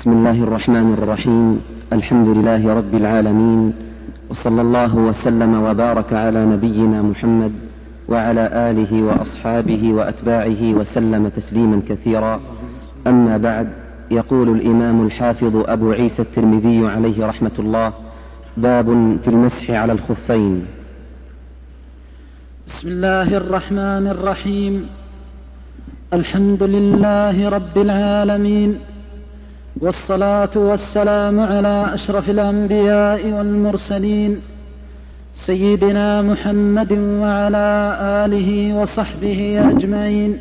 بسم الله الرحمن الرحيم. الحمد لله رب العالمين، وصلى الله وسلم وبارك على نبينا محمد وعلى آله وأصحابه وأتباعه وسلم تسليما كثيرا. أما بعد، يقول الإمام الحافظ أبو عيسى الترمذي عليه رحمة الله: باب في المسح على الخفين. بسم الله الرحمن الرحيم. الحمد لله رب العالمين، والصلاة والسلام على أشرف الأنبياء والمرسلين سيدنا محمد وعلى آله وصحبه أجمعين.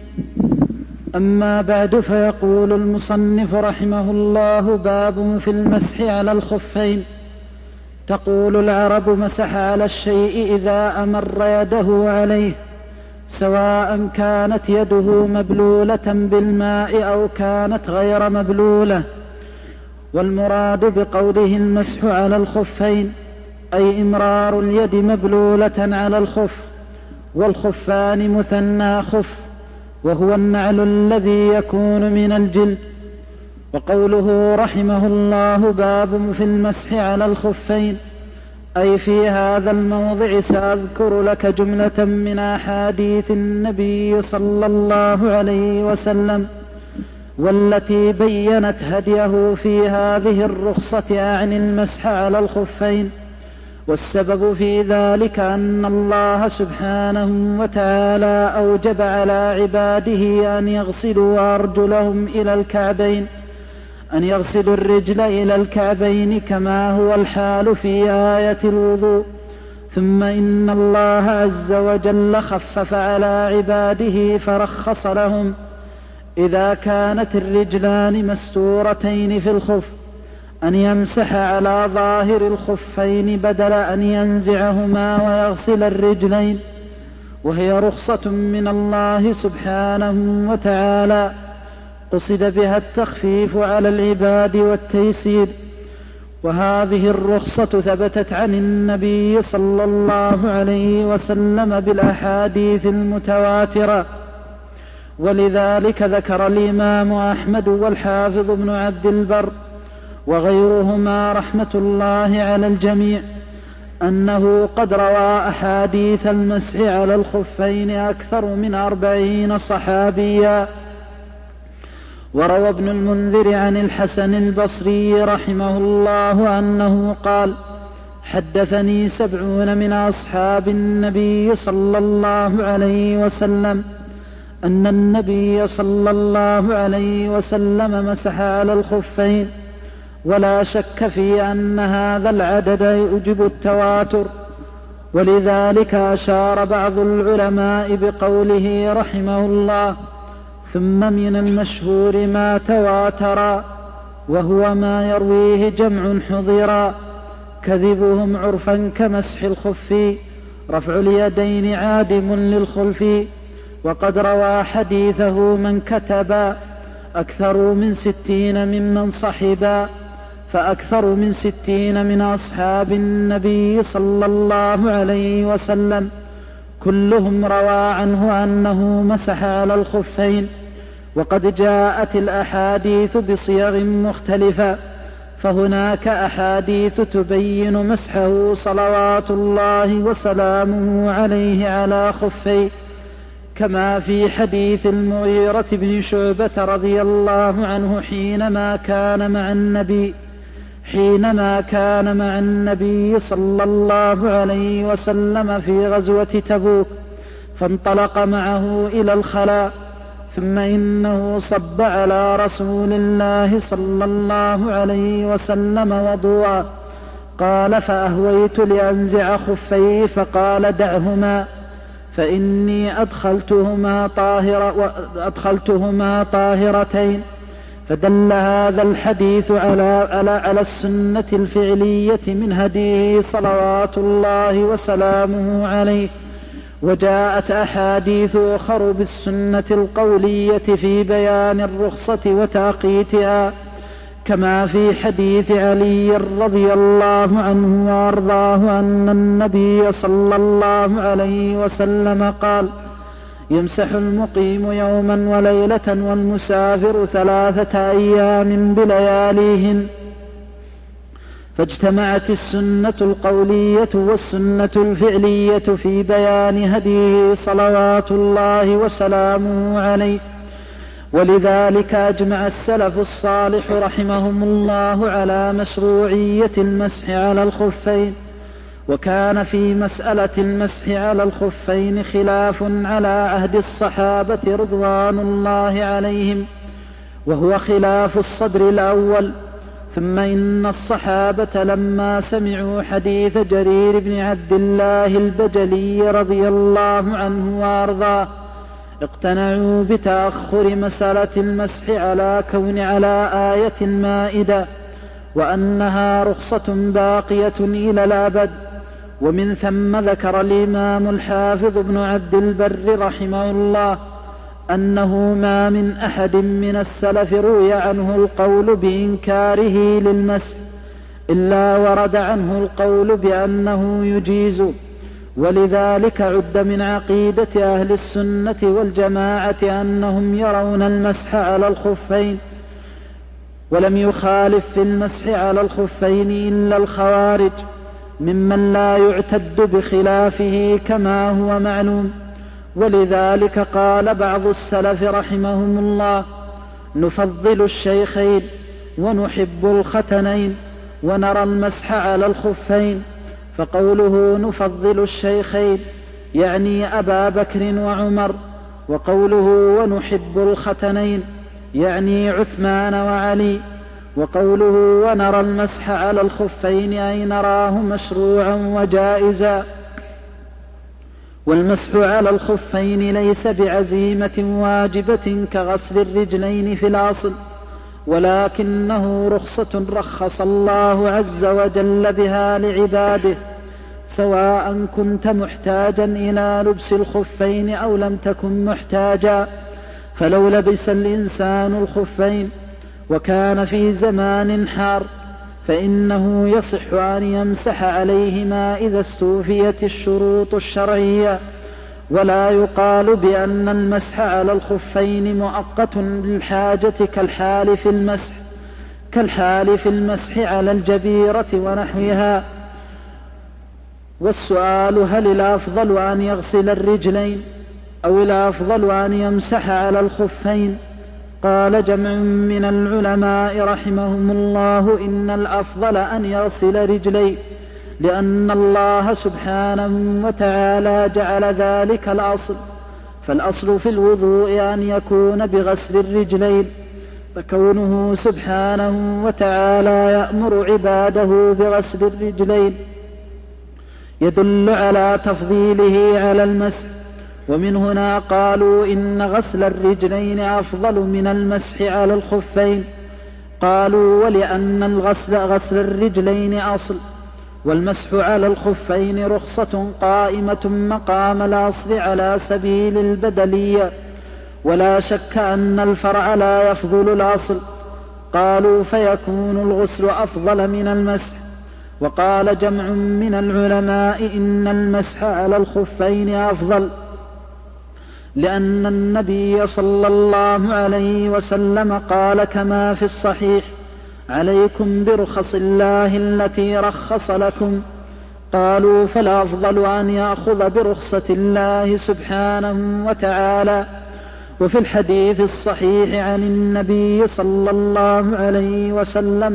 أما بعد، فيقول المصنف رحمه الله: باب في المسح على الخفين. تقول العرب: مسح على الشيء إذا أمر يده عليه، سواء كانت يده مبلولة بالماء أو كانت غير مبلولة. والمراد بقوله المسح على الخفين أي إمرار اليد مبلولة على الخف، والخفان مثنى خف، وهو النعل الذي يكون من الجلد. وقوله رحمه الله: باب في المسح على الخفين، أي في هذا الموضع سأذكر لك جملة من أحاديث النبي صلى الله عليه وسلم، والتي بيّنت هديه في هذه الرخصة عن المسح على الخفين. والسبب في ذلك أن الله سبحانه وتعالى أوجب على عباده أن يغسلوا أرجلهم إلى الكعبين، أن يغسلوا الرجل إلى الكعبين كما هو الحال في آية الوضوء. ثم إن الله عز وجل خفف على عباده فرخص لهم إذا كانت الرجلان مستورتين في الخف أن يمسح على ظاهر الخفين بدل أن ينزعهما ويغسل الرجلين، وهي رخصة من الله سبحانه وتعالى قصد بها التخفيف على العباد والتيسير. وهذه الرخصة ثبتت عن النبي صلى الله عليه وسلم بالأحاديث المتواترة، ولذلك ذكر الإمام أحمد والحافظ ابن عبد البر وغيرهما رحمة الله على الجميع أنه قد روى أحاديث المسح على الخفين أكثر من 40 صحابيا. وروى ابن المنذر عن الحسن البصري رحمه الله أنه قال: حدثني 70 من أصحاب النبي صلى الله عليه وسلم أن النبي صلى الله عليه وسلم مسح على الخفين، ولا شك في أن هذا العدد يوجب التواتر. ولذلك أشار بعض العلماء بقوله رحمه الله: ثم من المشهور ما تواترا، وهو ما يرويه جمع حضرا، كذبهم عرفا كمسح الخف، رفع اليدين عادم للخلف. وقد روى حديثه من كتبا أكثر من 60 ممن صحبا، فأكثر من 60 من أصحاب النبي صلى الله عليه وسلم كلهم روى عنه أنه مسح على الخفين. وقد جاءت الأحاديث بصيغ مختلفة، فهناك أحاديث تبين مسحه صلوات الله وسلامه عليه على خفيه، كما في حديث المغيرة بن شعبة رضي الله عنه حينما كان مع النبي صلى الله عليه وسلم في غزوة تبوك، فانطلق معه إلى الخلاء، ثم إنه صب على رسول الله صلى الله عليه وسلم وضوءا. قال: فأهويت لأنزع خفيه، فقال: دعهما فإني أدخلتهما طاهرتين. فدل هذا الحديث على السنة الفعلية من هديه صلوات الله وسلامه عليه. وجاءت أحاديث أخر بالسنة القولية في بيان الرخصة وتعقيتها، كما في حديث علي رضي الله عنه وأرضاه أن النبي صلى الله عليه وسلم قال: يمسح المقيم يوما وليلة والمسافر 3 أيام بلياليهن. فاجتمعت السنة القولية والسنة الفعلية في بيان هديه صلوات الله وسلامه عليه. ولذلك أجمع السلف الصالح رحمهم الله على مشروعية المسح على الخفين. وكان في مسألة المسح على الخفين خلاف على عهد الصحابة رضوان الله عليهم، وهو خلاف الصدر الأول. ثم إن الصحابة لما سمعوا حديث جرير بن عبد الله البجلي رضي الله عنه وأرضاه اقتنعوا بتأخر مسألة المسح على كون على آية المائدة، وأنها رخصة باقية إلى الأبد. ومن ثم ذكر الإمام الحافظ ابن عبد البر رحمه الله أنه ما من أحد من السلف روي عنه القول بإنكاره للمسح إلا ورد عنه القول بأنه يجيز. ولذلك عد من عقيدة أهل السنة والجماعة أنهم يرون المسح على الخفين، ولم يخالف في المسح على الخفين إلا الخوارج ممن لا يعتد بخلافه كما هو معلوم. ولذلك قال بعض السلف رحمهم الله: نفضل الشيخين ونحب الختنين ونرى المسح على الخفين. فقوله نفضل الشيخين يعني أبا بكر وعمر، وقوله ونحب الختنين يعني عثمان وعلي، وقوله ونرى المسح على الخفين أي نراه مشروعا وجائزا. والمسح على الخفين ليس بعزيمة واجبة كغسل الرجلين في الأصل، ولكنه رخصة رخص الله عز وجل بها لعباده، سواء كنت محتاجا إلى لبس الخفين أو لم تكن محتاجا. فلو لبس الإنسان الخفين وكان في زمان حار فإنه يصح أن يمسح عليهما إذا استوفيت الشروط الشرعية. ولا يقال بأن المسح على الخفين مؤقت للحاجة كالحال في المسح على الجبيرة ونحوها. والسؤال: هل الأفضل أن يغسل الرجلين أو الأفضل أن يمسح على الخفين؟ قال جمع من العلماء رحمهم الله: إن الأفضل أن يغسل رجليه، لأن الله سبحانه وتعالى جعل ذلك الأصل. فالأصل في الوضوء أن يكون بغسل الرجلين، فكونه سبحانه وتعالى يأمر عباده بغسل الرجلين يدل على تفضيله على المسح. ومن هنا قالوا إن غسل الرجلين أفضل من المسح على الخفين. قالوا: ولأن غسل الرجلين أصل، والمسح على الخفين رخصة قائمة مقام الأصل على سبيل البدلية، ولا شك أن الفرع لا يفضل الأصل. قالوا: فيكون الغسل أفضل من المسح. وقال جمع من العلماء إن المسح على الخفين أفضل، لأن النبي صلى الله عليه وسلم قال كما في الصحيح: عليكم برخص الله التي رخص لكم. قالوا: فالأفضل أن يأخذ برخصة الله سبحانه وتعالى. وفي الحديث الصحيح عن النبي صلى الله عليه وسلم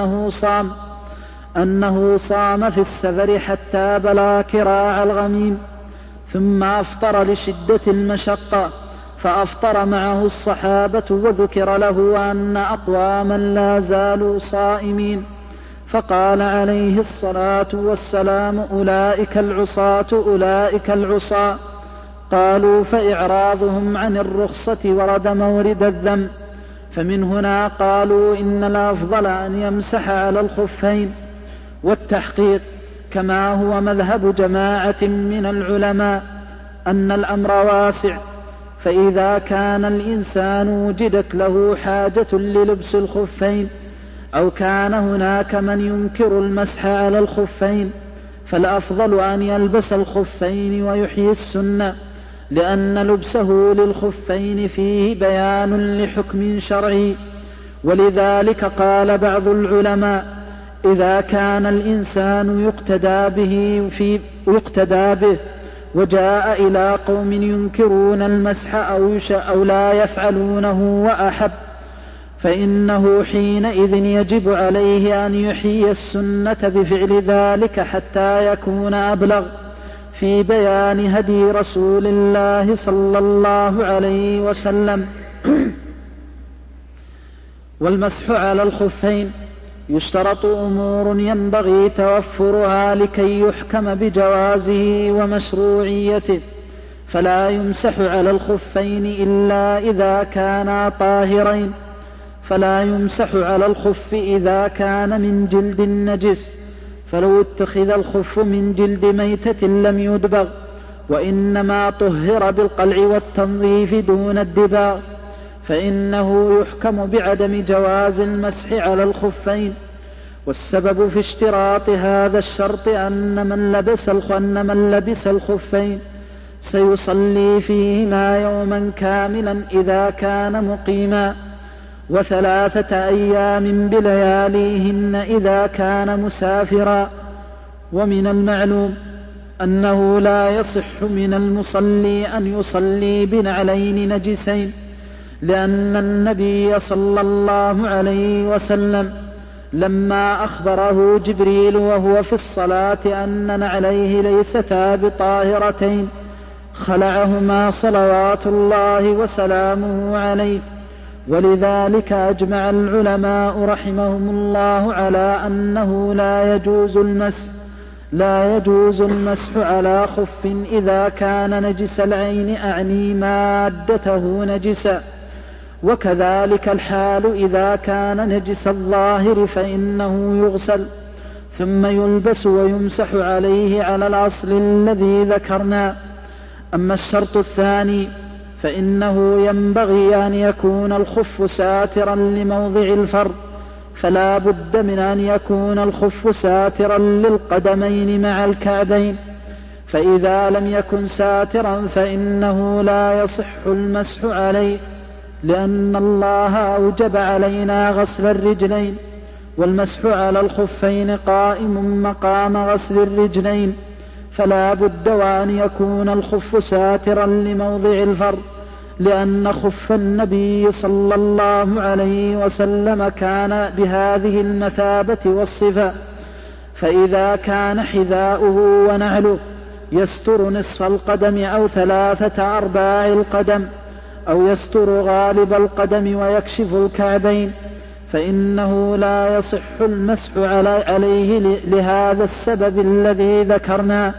أنه صام في السفر حتى بلغ كراع الغميم، ثم أفطر لشدة المشقة فأفطر معه الصحابة، وذكر له أن أقواما لا زالوا صائمين، فقال عليه الصلاة والسلام: أولئك العصاة. قالوا: فإعراضهم عن الرخصة ورد مورد الذنب. فمن هنا قالوا إن الأفضل أن يمسح على الخفين. والتحقيق كما هو مذهب جماعة من العلماء أن الأمر واسع، فإذا كان الإنسان وجدت له حاجة للبس الخفين أو كان هناك من ينكر المسح على الخفين فالأفضل أن يلبس الخفين ويحيي السنة، لأن لبسه للخفين فيه بيان لحكم شرعي. ولذلك قال بعض العلماء: إذا كان الإنسان يقتدى به وجاء إلى قوم ينكرون المسح أو لا يفعلونه وأحب، فإنه حينئذ يجب عليه أن يحيي السنة بفعل ذلك حتى يكون أبلغ في بيان هدي رسول الله صلى الله عليه وسلم. والمسح على الخفين يشترط أمور ينبغي توفرها لكي يحكم بجوازه ومشروعيته، فلا يمسح على الخفين إلا إذا كانا طاهرين، فلا يمسح على الخف إذا كان من جلد نجس، فلو اتخذ الخف من جلد ميتة لم يدبغ، وإنما طهر بالقلع والتنظيف دون الدباغ، فإنه يحكم بعدم جواز المسح على الخفين. والسبب في اشتراط هذا الشرط أن من لبس الخفين سيصلي فيهما يوما كاملا إذا كان مقيما، و3 أيام بلياليهن إذا كان مسافرا. ومن المعلوم أنه لا يصح من المصلي أن يصلي بنعلين نجسين، لأن النبي صلى الله عليه وسلم لما أخبره جبريل وهو في الصلاة أن نعليه ليستا بطاهرتين خلعهما صلوات الله وسلامه عليه. ولذلك أجمع العلماء رحمهم الله على أنه لا يجوز المسح على خف إذا كان نجس العين، أعني مادته نجسا. وكذلك الحال إذا كان نجس الظاهر، فإنه يغسل ثم يلبس ويمسح عليه على الأصل الذي ذكرنا. أما الشرط الثاني فإنه ينبغي أن يكون الخف ساترا لموضع الفرض، فلا بد من أن يكون الخف ساترا للقدمين مع الكعبين، فإذا لم يكن ساترا فإنه لا يصح المسح عليه، لأن الله أوجب علينا غسل الرجلين، والمسح على الخفين قائم مقام غسل الرجلين، فلا بد وأن يكون الخف ساترا لموضع الفرض، لأن خف النبي صلى الله عليه وسلم كان بهذه المثابة والصفة. فإذا كان حذاؤه ونعله يستر نصف القدم أو 3/4 القدم، أو يستر غالب القدم ويكشف الكعبين، فإنه لا يصح المسح عليه لهذا السبب الذي ذكرنا.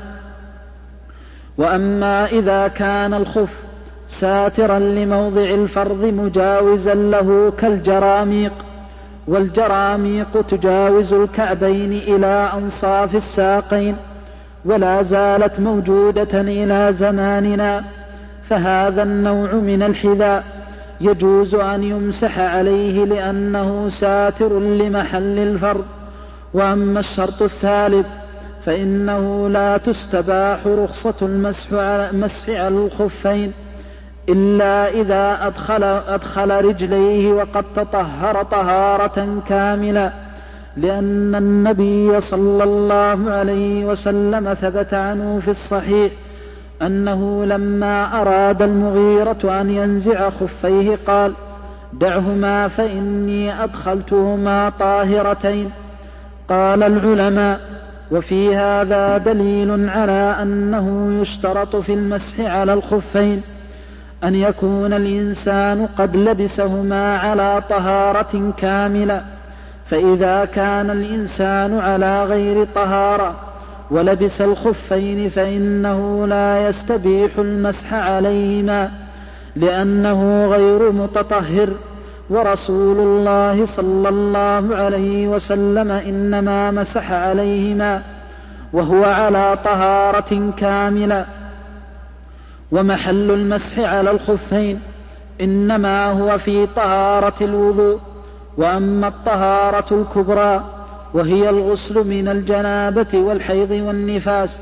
وأما إذا كان الخف ساترا لموضع الفرض مجاوزا له كالجراميق، والجراميق تجاوز الكعبين إلى أنصاف الساقين ولا زالت موجودة إلى زماننا، فهذا النوع من الحذاء يجوز أن يمسح عليه لأنه ساتر لمحل الفرض. وأما الشرط الثالث فإنه لا تستباح رخصة المسح على الخفين إلا إذا أدخل رجليه وقد تطهر طهارة كاملة، لأن النبي صلى الله عليه وسلم ثبت عنه في الصحيح أنه لما أراد المغيرة أن ينزع خفيه قال: دعهما فإني أدخلتهما طاهرتين. قال العلماء: وفي هذا دليل على أنه يشترط في المسح على الخفين أن يكون الإنسان قد لبسهما على طهارة كاملة، فإذا كان الإنسان على غير طهارة ولبس الخفين فإنه لا يستبيح المسح عليهما لأنه غير متطهر، ورسول الله صلى الله عليه وسلم إنما مسح عليهما وهو على طهارة كاملة. ومحل المسح على الخفين إنما هو في طهارة الوضوء. وأما الطهارة الكبرى وهي الغسل من الجنابة والحيض والنفاس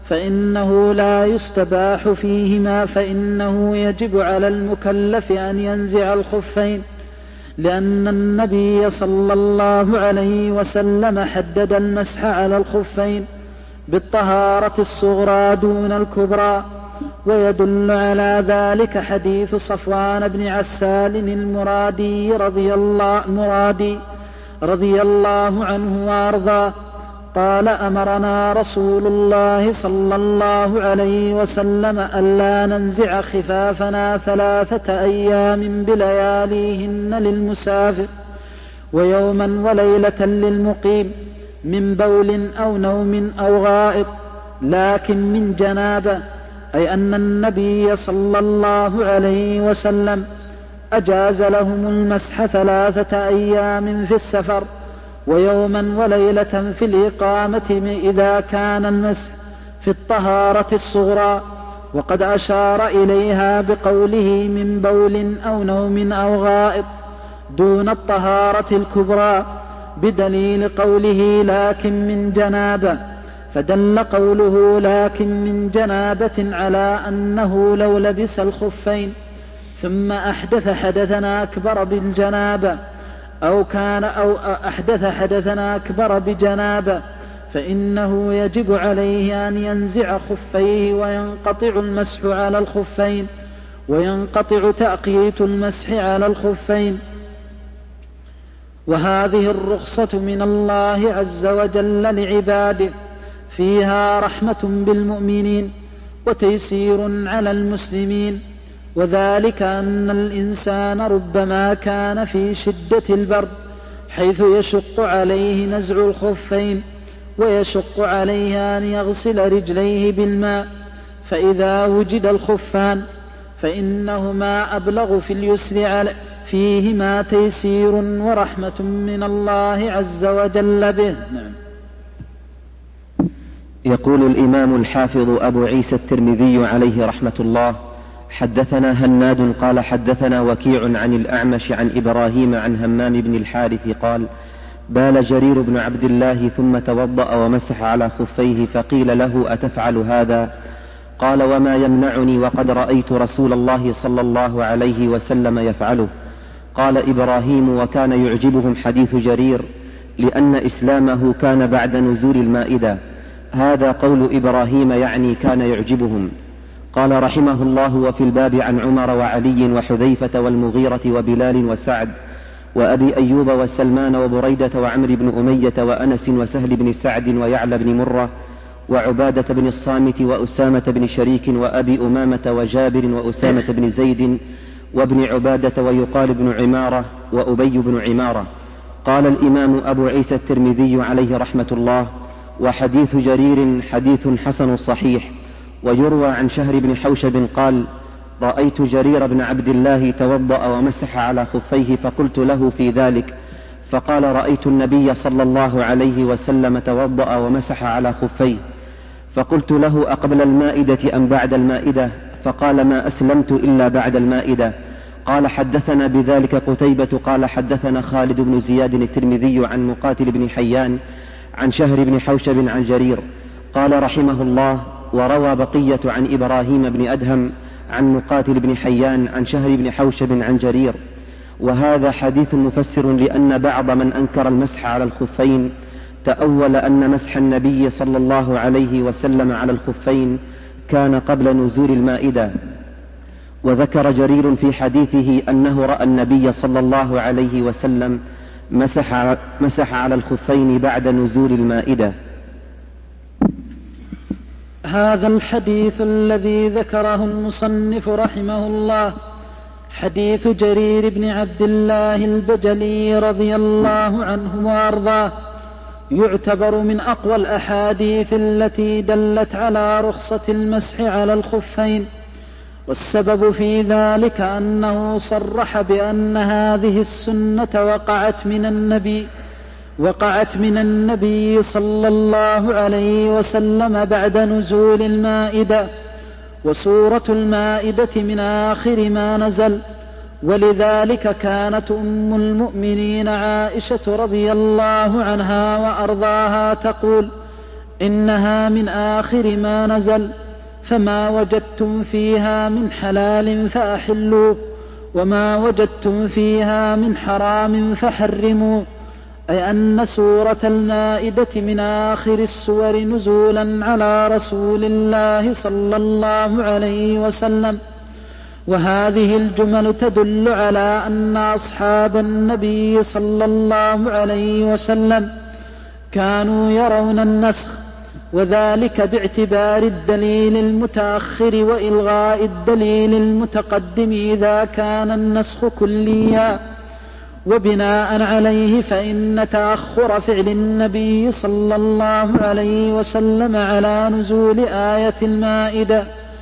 فإنه لا يستباح فيهما، فإنه يجب على المكلف أن ينزع الخفين، لأن النبي صلى الله عليه وسلم حدد المسح على الخفين بالطهارة الصغرى دون الكبرى. ويدل على ذلك حديث صفوان بن عسال المرادي رضي الله عنه وارضاه قال: أمرنا رسول الله صلى الله عليه وسلم ألا ننزع خفافنا 3 أيام بلياليهن للمسافر، ويوما وليلة للمقيم، من بول أو نوم أو غائط، لكن من جنابة، أي أن النبي صلى الله عليه وسلم أجاز لهم المسح 3 أيام في السفر، ويوما وليلة في الإقامة، إذا كان المسح في الطهارة الصغرى. وقد أشار إليها بقوله من بول أو نوم أو غائط دون الطهارة الكبرى، بدليل قوله لكن من جنابة، فدل قوله لكن من جنابة على أنه لو لبس الخفين ثم أحدث حدثا أكبر بالجنابة أو أحدث حدثا أكبر بجنابة، فإنه يجب عليه أن ينزع خفيه، وينقطع المسح على الخفين، وينقطع تأقيت المسح على الخفين. وهذه الرخصة من الله عز وجل لعباده، فيها رحمة بالمؤمنين وتيسير على المسلمين، وذلك أن الإنسان ربما كان في شدة البرد حيث يشق عليه نزع الخفين، ويشق عليه أن يغسل رجليه بالماء، فإذا وجد الخفان فإنهما أبلغ في اليسر، فيهما تيسير ورحمة من الله عز وجل به. يقول الإمام الحافظ أبو عيسى الترمذي عليه رحمة الله: حدثنا هناد قال حدثنا وكيع عن الأعمش عن إبراهيم عن همام بن الحارث قال: بال جرير بن عبد الله ثم توضأ ومسح على خفيه، فقيل له: أتفعل هذا؟ قال: وما يمنعني وقد رأيت رسول الله صلى الله عليه وسلم يفعله. قال إبراهيم: وكان يعجبهم حديث جرير، لأن إسلامه كان بعد نزول المائدة. هذا قول إبراهيم، يعني كان يعجبهم. قال رحمه الله: وفي الباب عن عمر وعلي وحذيفة والمغيرة وبلال وسعد وأبي أيوب وسلمان وبريدة وعمر بن أمية وأنس وسهل بن سعد ويعلى بن مرة وعبادة بن الصامت وأسامة بن شريك وأبي أمامة وجابر وأسامة بن زيد وابن عبادة ويقال بن عمارة وأبي بن عمارة. قال الإمام أبو عيسى الترمذي عليه رحمة الله: وحديث جرير حديث حسن صحيح. ويروى عن شهر بن حوشب قال: رأيت جرير بن عبد الله توضأ ومسح على خفيه، فقلت له في ذلك، فقال: رأيت النبي صلى الله عليه وسلم توضأ ومسح على خفيه. فقلت له: أقبل المائدة أم بعد المائدة؟ فقال: ما أسلمت إلا بعد المائدة. قال: حدثنا بذلك قتيبة قال: حدثنا خالد بن زياد الترمذي عن مقاتل بن حيان عن شهر بن حوشب عن جرير. قال رحمه الله: وروى بقية عن إبراهيم بن أدهم عن مقاتل بن حيان عن شهر بن حوشب عن جرير. وهذا حديث مفسر، لأن بعض من أنكر المسح على الخفين تأول أن مسح النبي صلى الله عليه وسلم على الخفين كان قبل نزول المائدة. وذكر جرير في حديثه أنه رأى النبي صلى الله عليه وسلم مسح على الخفين بعد نزول المائدة. هذا الحديث الذي ذكره المصنف رحمه الله حديث جرير بن عبد الله البجلي رضي الله عنه وارضاه، يعتبر من أقوى الأحاديث التي دلت على رخصة المسح على الخفين. والسبب في ذلك أنه صرح بأن هذه السنة وقعت من النبي صلى الله عليه وسلم بعد نزول المائدة، وسورة المائدة من آخر ما نزل. ولذلك كانت أم المؤمنين عائشة رضي الله عنها وأرضاها تقول: إنها من آخر ما نزل، فما وجدتم فيها من حلال فأحلوه، وما وجدتم فيها من حرام فحرموا. أي أن سورة المائدة من آخر السور نزولا على رسول الله صلى الله عليه وسلم. وهذه الجمل تدل على أن أصحاب النبي صلى الله عليه وسلم كانوا يرون النسخ، وذلك باعتبار الدليل المتأخر وإلغاء الدليل المتقدم إذا كان النسخ كليا. وبناء عليه فإن تأخر فعل النبي صلى الله عليه وسلم على نزول آية المائدة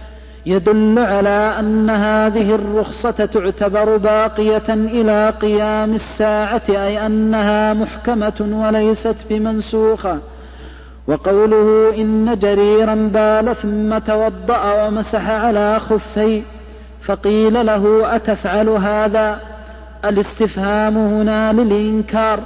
يدل على أن هذه الرخصة تعتبر باقية إلى قيام الساعة، أي أنها محكمة وليست بمنسوخة. وقوله إن جريرا بال ثم توضأ ومسح على خفيه، فقيل له أتفعل هذا؟ الاستفهام هنا للإنكار،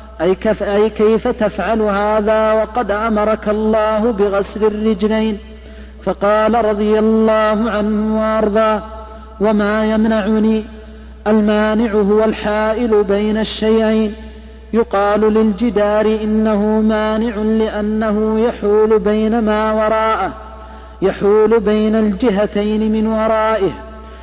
أي كيف تفعل هذا وقد أمرك الله بغسل الرجلين؟ فقال رضي الله عنه وأرضاه: وما يمنعني؟ المانع هو الحائل بين الشيئين. يقال للجدار إنه مانع لأنه يحول بين ما وراءه، يحول بين الجهتين من ورائه.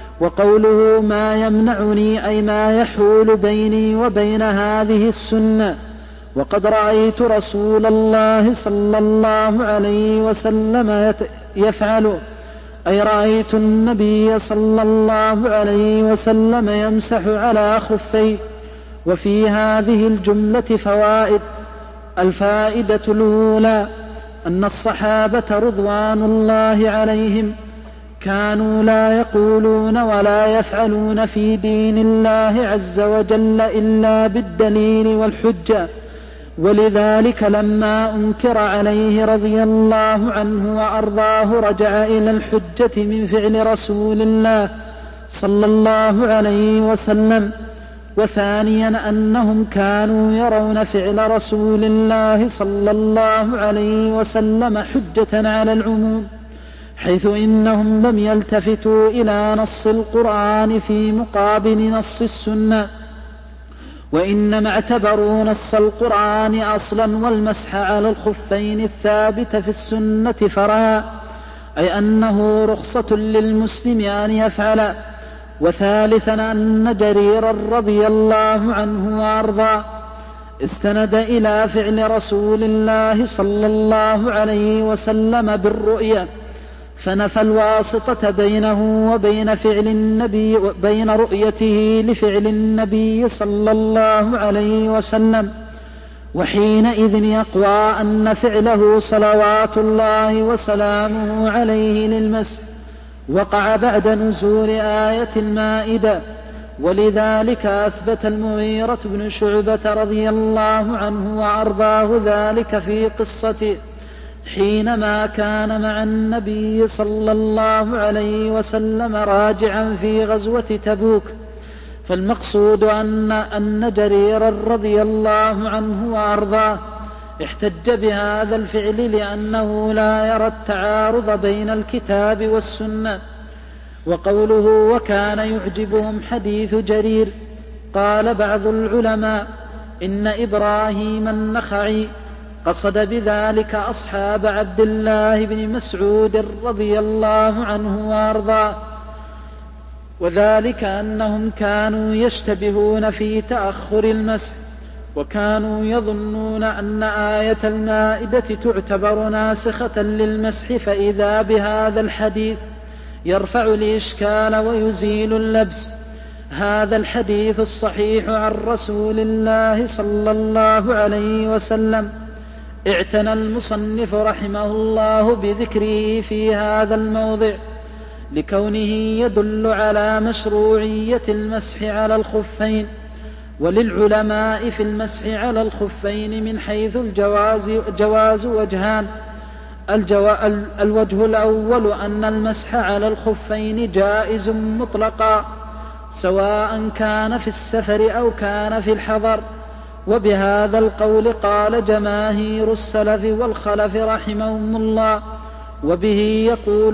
وقوله ما يمنعني أي ما يحول بيني وبين هذه السنة. وقد رأيت رسول الله صلى الله عليه وسلم يفعل، أي رأيت النبي صلى الله عليه وسلم يمسح على خفيه. وفي هذه الجملة فوائد. الفائدة الأولى أن الصحابة رضوان الله عليهم كانوا لا يقولون ولا يفعلون في دين الله عز وجل إلا بالدليل والحجة، ولذلك لما أنكر عليه رضي الله عنه وأرضاه رجع إلى الحجة من فعل رسول الله صلى الله عليه وسلم. وثانيا أنهم كانوا يرون فعل رسول الله صلى الله عليه وسلم حجة على العموم، حيث إنهم لم يلتفتوا إلى نص القرآن في مقابل نص السنة، وإنما اعتبروا نص القرآن أصلا والمسح على الخفين الثابت في السنة فرعا، أي أنه رخصة للمسلم أن يفعل. وثالثا أن جريرا رضي الله عنه وأرضاه استند إلى فعل رسول الله صلى الله عليه وسلم بالرؤية، فنفى الواسطة بينه وبين فعل النبي، بين رؤيته لفعل النبي صلى الله عليه وسلم. وحينئذ يقوى أن فعله صلوات الله وسلامه عليه للمسح وقع بعد نزول آية المائدة. ولذلك أثبت المغيرة بن شعبة رضي الله عنه وأرضاه ذلك في قصته حينما كان مع النبي صلى الله عليه وسلم راجعا في غزوة تبوك. فالمقصود أن جريرا رضي الله عنه وأرضاه احتج بهذا الفعل لأنه لا يرى التعارض بين الكتاب والسنة. وقوله وكان يعجبهم حديث جرير، قال بعض العلماء إن إبراهيم النخعي قصد بذلك أصحاب عبد الله بن مسعود رضي الله عنه وأرضاه، وذلك أنهم كانوا يشتبهون في تأخر المسح، وكانوا يظنون أن آية المائدة تعتبر ناسخة للمسح، فإذا بهذا الحديث يرفع الإشكال ويزيل اللبس. هذا الحديث الصحيح عن رسول الله صلى الله عليه وسلم اعتنى المصنف رحمه الله بذكره في هذا الموضع لكونه يدل على مشروعية المسح على الخفين. وللعلماء في المسح على الخفين من حيث الجواز وجهان. الوجه الأول أن المسح على الخفين جائز مطلقا سواء كان في السفر أو كان في الحضر، وبهذا القول قال جماهير السلف والخلف رحمهم الله. وبه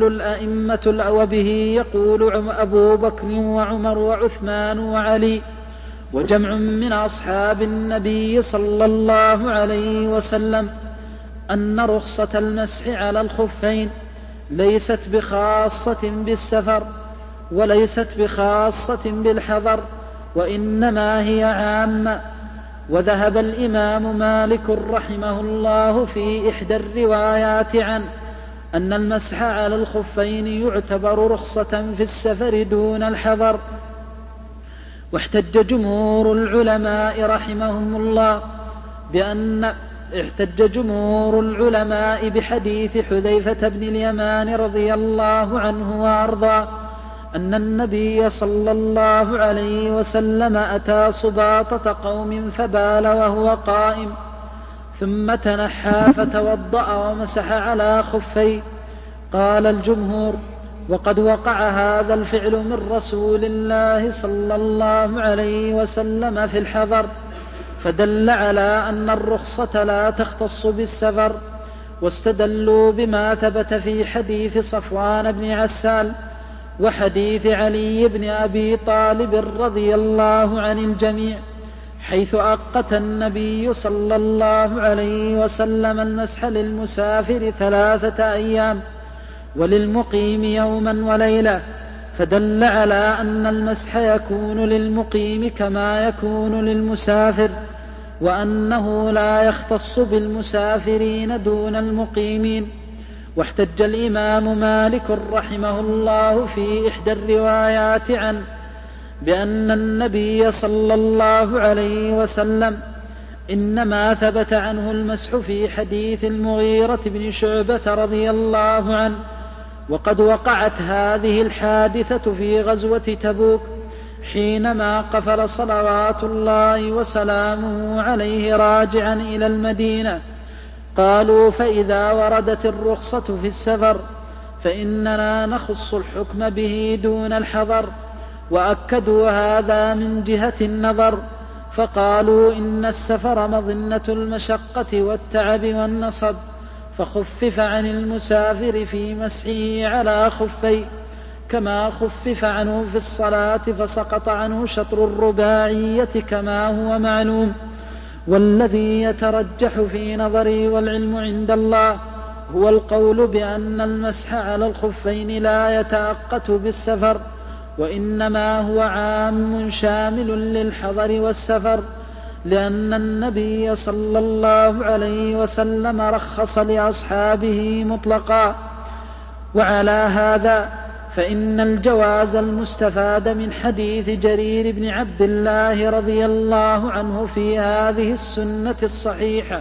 يقول أبو بكر وعمر وعثمان وعلي وجمع من أصحاب النبي صلى الله عليه وسلم أن رخصة المسح على الخفين ليست بخاصة بالسفر وليست بخاصة بالحضر، وإنما هي عامة. وذهب الإمام مالك رحمه الله في إحدى الروايات عنه أن المسح على الخفين يعتبر رخصة في السفر دون الحضر. واحتج جمهور العلماء رحمهم الله بحديث حذيفة بن اليمان رضي الله عنه وأرضاه أن النبي صلى الله عليه وسلم أتى سباطة قوم فبال وهو قائم، ثم تنحى فتوضأ ومسح على خفيه. قال الجمهور: وقد وقع هذا الفعل من رسول الله صلى الله عليه وسلم في الحضر، فدل على أن الرخصة لا تختص بالسفر. واستدلوا بما ثبت في حديث صفوان بن عسال وحديث علي بن أبي طالب رضي الله عن الجميع، حيث أقت النبي صلى الله عليه وسلم المسح للمسافر 3 أيام وللمقيم يوما وليلة، فدل على أن المسح يكون للمقيم كما يكون للمسافر، وأنه لا يختص بالمسافرين دون المقيمين. واحتج الإمام مالك رحمه الله في إحدى الروايات عنه بأن النبي صلى الله عليه وسلم إنما ثبت عنه المسح في حديث المغيرة بن شعبة رضي الله عنه. وقد وقعت هذه الحادثة في غزوة تبوك حينما قفل صلوات الله وسلامه عليه راجعا إلى المدينة. قالوا: فإذا وردت الرخصة في السفر فإننا نخص الحكم به دون الحضر. وأكدوا هذا من جهة النظر، فقالوا: إن السفر مظنة المشقة والتعب والنصب، فخفف عن المسافر في مسحه على خفيه، كما خفف عنه في الصلاة فسقط عنه شطر الرباعية كما هو معلوم. والذي يترجح في نظري والعلم عند الله هو القول بأن المسح على الخفين لا يتأقت بالسفر، وإنما هو عام شامل للحضر والسفر، لأن النبي صلى الله عليه وسلم رخص لأصحابه مطلقا. وعلى هذا فإن الجواز المستفاد من حديث جرير بن عبد الله رضي الله عنه في هذه السنة الصحيحة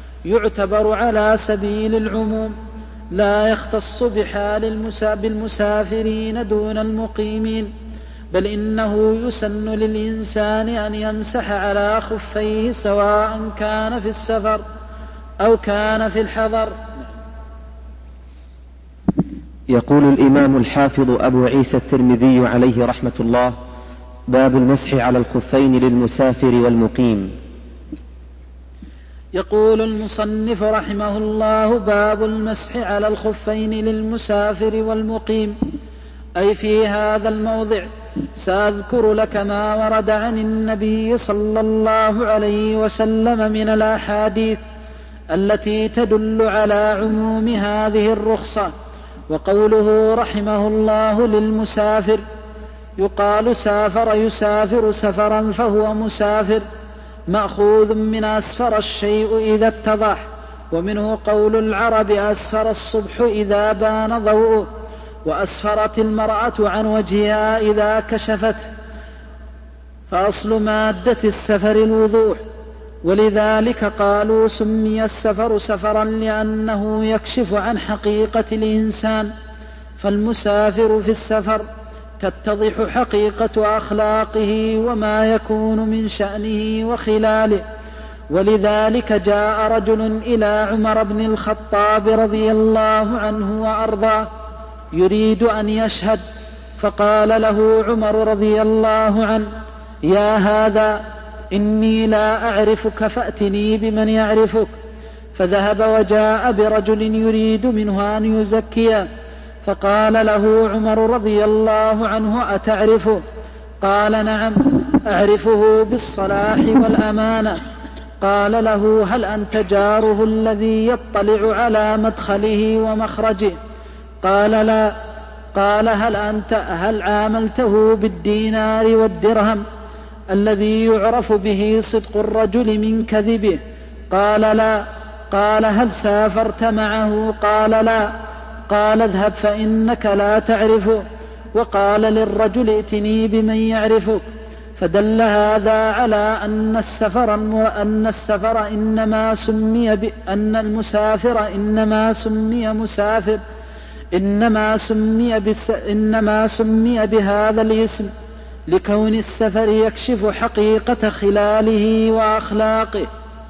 يعتبر على سبيل العموم، لا يختص بحال بالمسافرين دون المقيمين، بل إنه يسن للإنسان أن يمسح على خفيه سواء كان في السفر أو كان في الحضر. يقول الإمام الحافظ أبو عيسى الترمذي عليه رحمة الله: باب المسح على الخفين للمسافر والمقيم. يقول المصنف رحمه الله: باب المسح على الخفين للمسافر والمقيم. أي في هذا الموضع سأذكر لك ما ورد عن النبي صلى الله عليه وسلم من الأحاديث التي تدل على عموم هذه الرخصة. وقوله رحمه الله للمسافر: يقال سافر يسافر سفرا فهو مسافر، مأخوذ من أسفر الشيء إذا اتضح، ومنه قول العرب: أسفر الصبح إذا بان ضوءه، وأسفرت المرأة عن وجهها إذا كشفت، فأصل مادة السفر الوضوح. ولذلك قالوا سمي السفر سفرا لأنه يكشف عن حقيقة الإنسان، فالمسافر في السفر تتضح حقيقة أخلاقه وما يكون من شأنه وخلاله. ولذلك جاء رجل إلى عمر بن الخطاب رضي الله عنه وأرضاه يريد أن يشهد، فقال له عمر رضي الله عنه: يا هذا، إني لا أعرفك فأتني بمن يعرفك. فذهب وجاء برجل يريد منه أن يزكيه، فقال له عمر رضي الله عنه: أتعرفه؟ قال: نعم أعرفه بالصلاح والأمانة. قال له: هل أنت جاره الذي يطلع على مدخله ومخرجه؟ قال: لا. قال: هل عاملته بالدينار والدرهم الذي يعرف به صدق الرجل من كذبه؟ قال: لا. قال: هل سافرت معه؟ قال: لا. قال: اذهب فإنك لا تعرفه. وقال للرجل: ائتني بمن يعرفك. فدل هذا على أن السفر إنما سمي أن المسافر إنما سمي بهذا الاسم لكون السفر يكشف حقيقة خلاله وأخلاقه.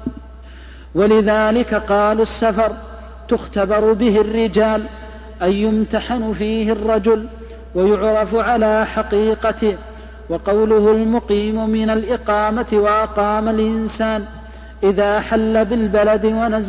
ولذلك قالوا السفر تختبر به الرجال، أي يمتحن فيه الرجل ويعرف على حقيقته. وقوله المقيم من الإقامة، وأقام الإنسان إذا حل بالبلد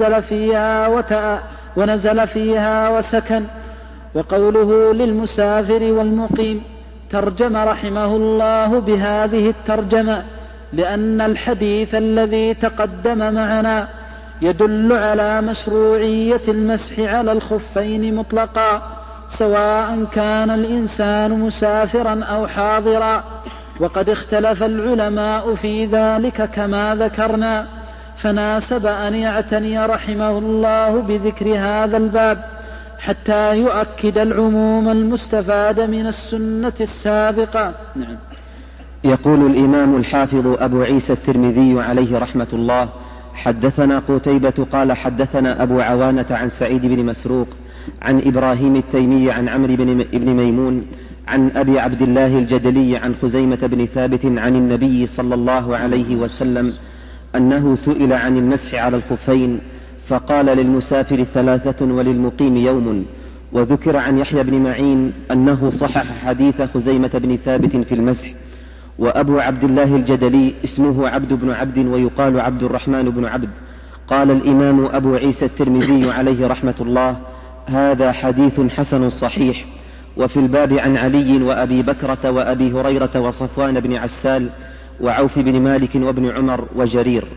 ونزل فيها وسكن. وقوله للمسافر والمقيم ترجم رحمه الله بهذه الترجمة، لأن الحديث الذي تقدم معنا يدل على مشروعية المسح على الخفين مطلقا، سواء كان الإنسان مسافرا أو حاضرا. وقد اختلف العلماء في ذلك كما ذكرنا، فناسب أن يعتني رحمه الله بذكر هذا الباب حتى يؤكد العموم المستفاد من السنة السابقة. نعم. يقول الإمام الحافظ أبو عيسى الترمذي عليه رحمة الله: حدثنا قتيبة قال حدثنا أبو عوانة عن سعيد بن مسروق عن إبراهيم التيمي عن عمرو بن ميمون عن أبي عبد الله الجدلي عن خزيمة بن ثابت عن النبي صلى الله عليه وسلم أنه سئل عن المسح على الخفين فقال: للمسافر 3 وللمقيم يوم. وذكر عن يحيى بن معين أنه صحح حديث خزيمة بن ثابت في المسح. وأبو عبد الله الجدلي اسمه عبد بن عبد ويقال عبد الرحمن بن عبد. قال الإمام أبو عيسى الترمذي عليه رحمة الله: هذا حديث حسن صحيح. وفي الباب عن علي وأبي بكرة وأبي هريرة وصفوان بن عسال وعوف بن مالك وابن عمر وجرير.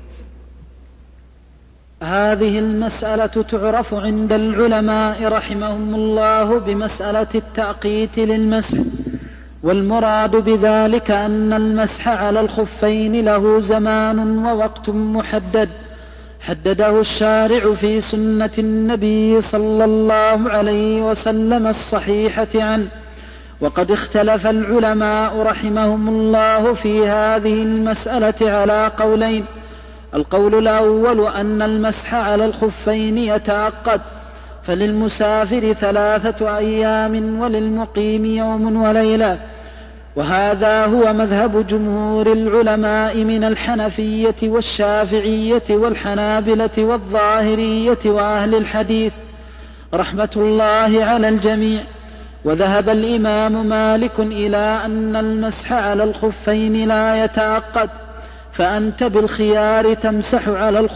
هذه المسألة تعرف عند العلماء رحمهم الله بمسألة التأقيت للمسح، والمراد بذلك أن المسح على الخفين له زمان ووقت محدد حدده الشارع في سنة النبي صلى الله عليه وسلم الصحيحة عنه. وقد اختلف العلماء رحمهم الله في هذه المسألة على قولين: القول الأول أن المسح على الخفين يتعقد، فللمسافر 3 أيام وللمقيم يوم وليلة، وهذا هو مذهب جمهور العلماء من الحنفية والشافعية والحنابلة والظاهرية وأهل الحديث رحمة الله على الجميع. وذهب الإمام مالك إلى أن المسح على الخفين لا يتعقد، فأنت بالخيار تمسح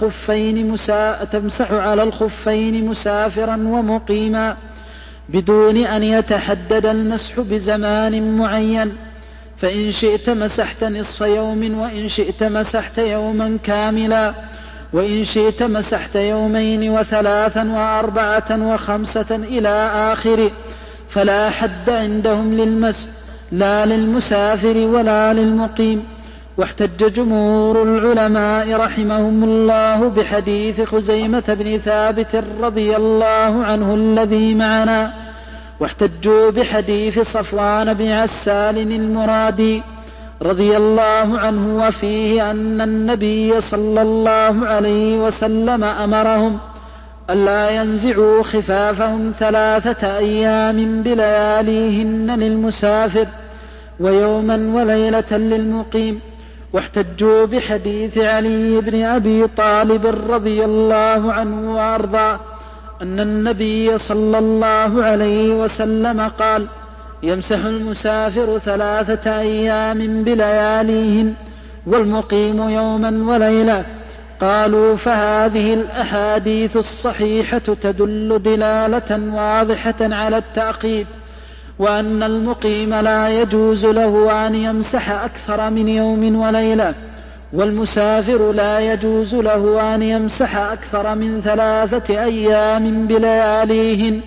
على الخفين مسافرا ومقيما بدون أن يتحدد المسح بزمان معين، فإن شئت مسحت نصف يوم، وإن شئت مسحت يوما كاملا، وإن شئت مسحت 2 و3 و4 و5 إلى آخره، فلا حد عندهم للمسح لا للمسافر ولا للمقيم. واحتج جمهور العلماء رحمهم الله بحديث خزيمة بن ثابت رضي الله عنه الذي معنا، واحتجوا بحديث صفوان بن عسال المرادي رضي الله عنه، وفيه أن النبي صلى الله عليه وسلم أمرهم ألا ينزعوا خفافهم 3 أيام بلياليهن للمسافر ويوما وليلة للمقيم. واحتجوا بحديث علي بن أبي طالب رضي الله عنه وأرضاه أن النبي صلى الله عليه وسلم قال: يمسح المسافر 3 أيام بلياليهن، والمقيم يوما وليلة. قالوا فهذه الأحاديث الصحيحة تدل دلالة واضحة على التأقيد، وأن المقيم لا يجوز له أن يمسح أكثر من يوم وليلة، والمسافر لا يجوز له أن يمسح أكثر من 3 أيام بلياليهن.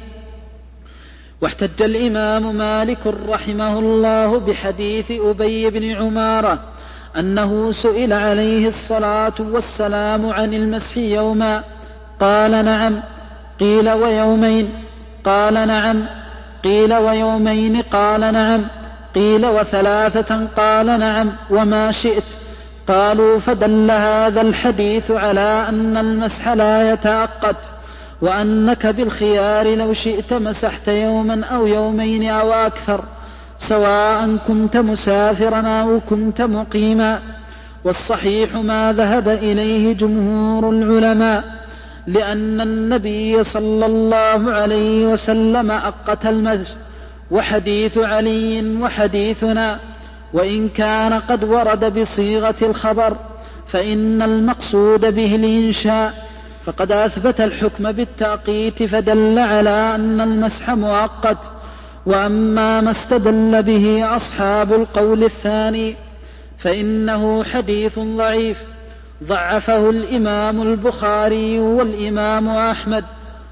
واحتج الإمام مالك رحمه الله بحديث أبي بن عمارة أنه سئل عليه الصلاة والسلام عن المسح يوما قال نعم، قيل ويومين قال نعم، قيل ويومين قال نعم، قيل و3 قال نعم، وما شئت. قالوا فدل هذا الحديث على أن المسح لا يتأقت، وأنك بالخيار لو شئت مسحت يوما أو يومين أو أكثر، سواء كنت مسافرا أو كنت مقيما. والصحيح ما ذهب إليه جمهور العلماء، لأن النبي صلى الله عليه وسلم أقت المسح، وحديث علي وحديثنا وإن كان قد ورد بصيغة الخبر فإن المقصود به الإنشاء، فقد أثبت الحكم بالتأقيت فدل على أن المسح مؤقت. وأما ما استدل به أصحاب القول الثاني فإنه حديث ضعيف ضعفه الإمام البخاري والإمام أحمد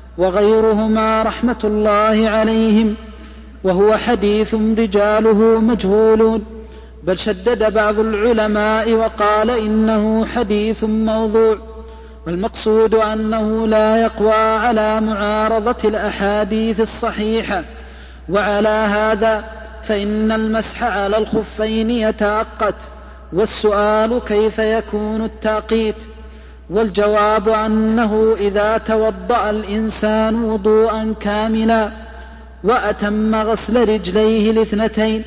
وغيرهما رحمة الله عليهم، وهو حديث رجاله مجهولون، بل شدد بعض العلماء وقال إنه حديث موضوع، والمقصود أنه لا يقوى على معارضة الأحاديث الصحيحة. وعلى هذا فإن المسح على الخفين يتأقت، والسؤال كيف يكون التأقيت؟ والجواب أنه إذا توضأ الإنسان وضوءا كاملا وأتم غسل رجليه الاثنتين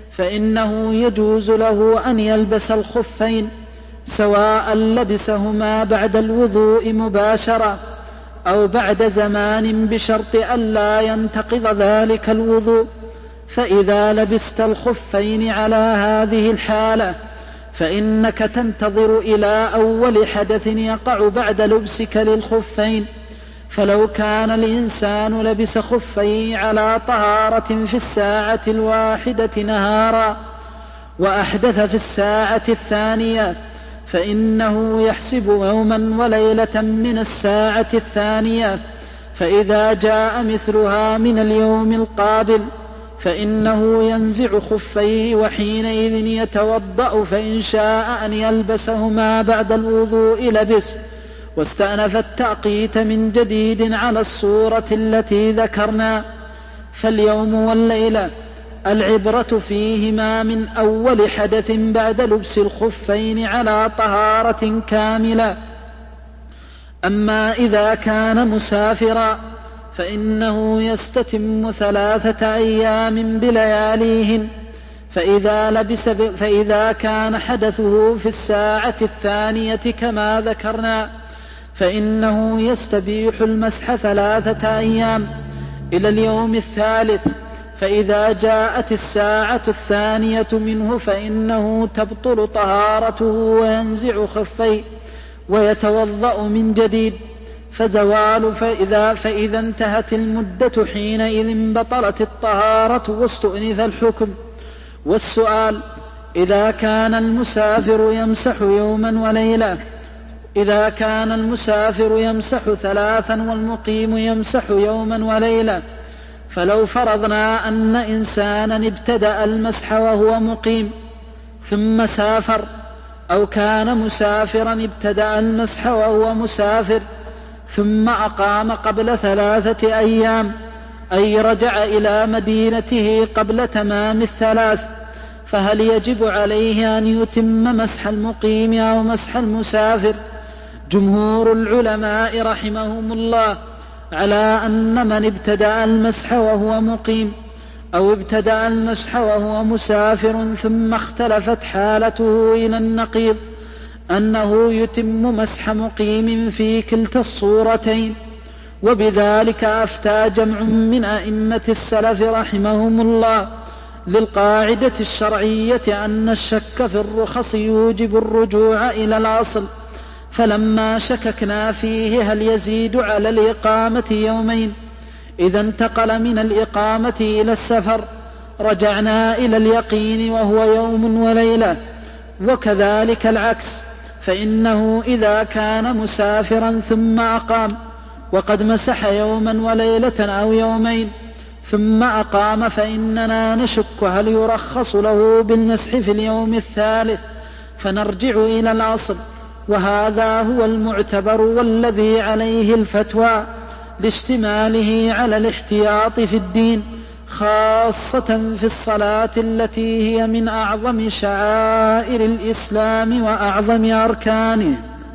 فإنه يجوز له أن يلبس الخفين، سواء لبسهما بعد الوضوء مباشرة أو بعد زمان، بشرط ألا ينتقض ذلك الوضوء. فإذا لبست الخفين على هذه الحالة فإنك تنتظر إلى أول حدث يقع بعد لبسك للخفين. فلو كان الإنسان لبس خفيه على طهارة في الساعة 1 نهارا وأحدث في الساعة 2 فإنه يحسب يوما وليلة من الساعة 2، فإذا جاء مثلها من اليوم القابل فإنه ينزع خفيه وحينئذ يتوضأ، فإن شاء أن يلبسهما بعد الوضوء لبس. واستأنف التأقيت من جديد على الصورة التي ذكرنا. فاليوم والليلة العبرة فيهما من أول حدث بعد لبس الخفين على طهارة كاملة. أما إذا كان مسافرا فإنه يستتم 3 أيام بلياليهن، فإذا كان حدثه في الساعة 2 كما ذكرنا فإنه يستبيح المسح 3 أيام إلى اليوم الثالث، فإذا جاءت الساعة 2 منه فإنه تبطل طهارته وينزع خفيه ويتوضأ من جديد. فإذا انتهت المدة حينئذ بطلت الطهارة واستؤنف الحكم. والسؤال: إذا كان المسافر يمسح يوما وليلة، إذا كان المسافر يمسح 3 والمقيم يمسح يوما وليلة، فلو فرضنا أن إنسانا ابتدأ المسح وهو مقيم ثم سافر، أو كان مسافرا ابتدأ المسح وهو مسافر ثم أقام قبل 3 أيام، أي رجع إلى مدينته قبل تمام 3، فهل يجب عليه أن يتم مسح المقيم أو مسح المسافر؟ جمهور العلماء رحمهم الله على أن من ابتدأ المسح وهو مقيم أو ابتدأ المسح وهو مسافر ثم اختلفت حالته إلى النقيض أنه يتم مسح مقيم في كلتا الصورتين. وبذلك أفتى جمع من أئمة السلف رحمهم الله للقاعدة الشرعية أن الشك في الرخص يوجب الرجوع إلى الأصل، فلما شككنا فيه هل يزيد على الإقامة يومين إذا انتقل من الإقامة إلى السفر رجعنا إلى اليقين وهو يوم وليلة، وكذلك العكس، فإنه إذا كان مسافرا ثم أقام وقد مسح يوما وليلة أو يومين ثم أقام فإننا نشك هل يرخص له بالمسح في اليوم الثالث، فنرجع إلى الأصل، وهذا هو المعتبر والذي عليه الفتوى لاشتماله على الاحتياط في الدين، خاصة في الصلاة التي هي من أعظم شعائر الإسلام وأعظم أركانه.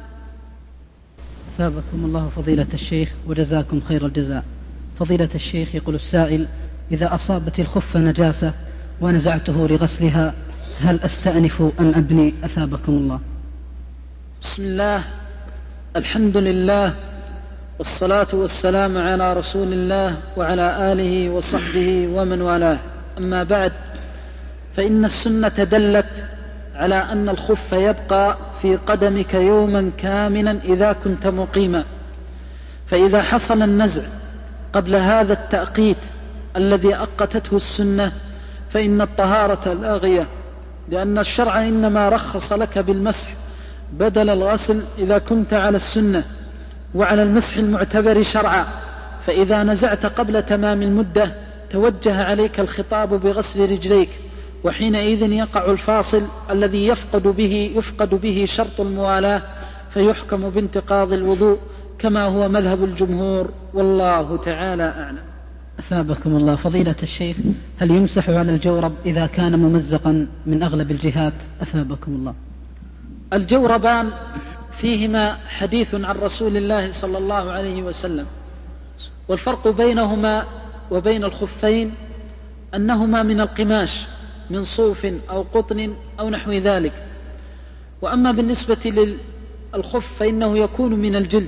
ثابكم الله فضيلة الشيخ وجزاكم خير الجزاء. فضيلة الشيخ، يقول السائل: إذا أصابت الخف نجاسة ونزعته لغسلها هل أستأنف أم أبني؟ أثابكم الله. بسم الله، الحمد لله، والصلاة والسلام على رسول الله وعلى آله وصحبه ومن والاه، أما بعد، فإن السنة دلت على أن الخف يبقى في قدمك يوما كاملا إذا كنت مقيما، فإذا حصل النزع قبل هذا التأقيت الذي أقتته السنة فإن الطهارة لاغية، لأن الشرع إنما رخص لك بالمسح بدل الغسل إذا كنت على السنة وعلى المسح المعتبر شرعا، فإذا نزعت قبل تمام المدة توجه عليك الخطاب بغسل رجليك، وحينئذ يقع الفاصل الذي يفقد به شرط الموالاة، فيحكم بانتقاض الوضوء كما هو مذهب الجمهور، والله تعالى أعلم. أثابكم الله. فضيلة الشيخ، هل يمسح على الجورب إذا كان ممزقا من أغلب الجهات؟ أثابكم الله. الجوربان فيهما حديث عن رسول الله صلى الله عليه وسلم، والفرق بينهما وبين الخفين أنهما من القماش من صوف أو قطن أو نحو ذلك، وأما بالنسبة للخف فإنه يكون من الجلد،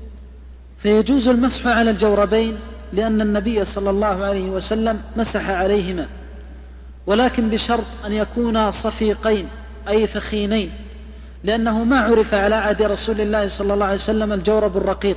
فيجوز المسح على الجوربين لأن النبي صلى الله عليه وسلم مسح عليهما، ولكن بشرط أن يكونا صفيقين أي ثخينين، لأنه ما عرف على عهد رسول الله صلى الله عليه وسلم الجورب الرقيق،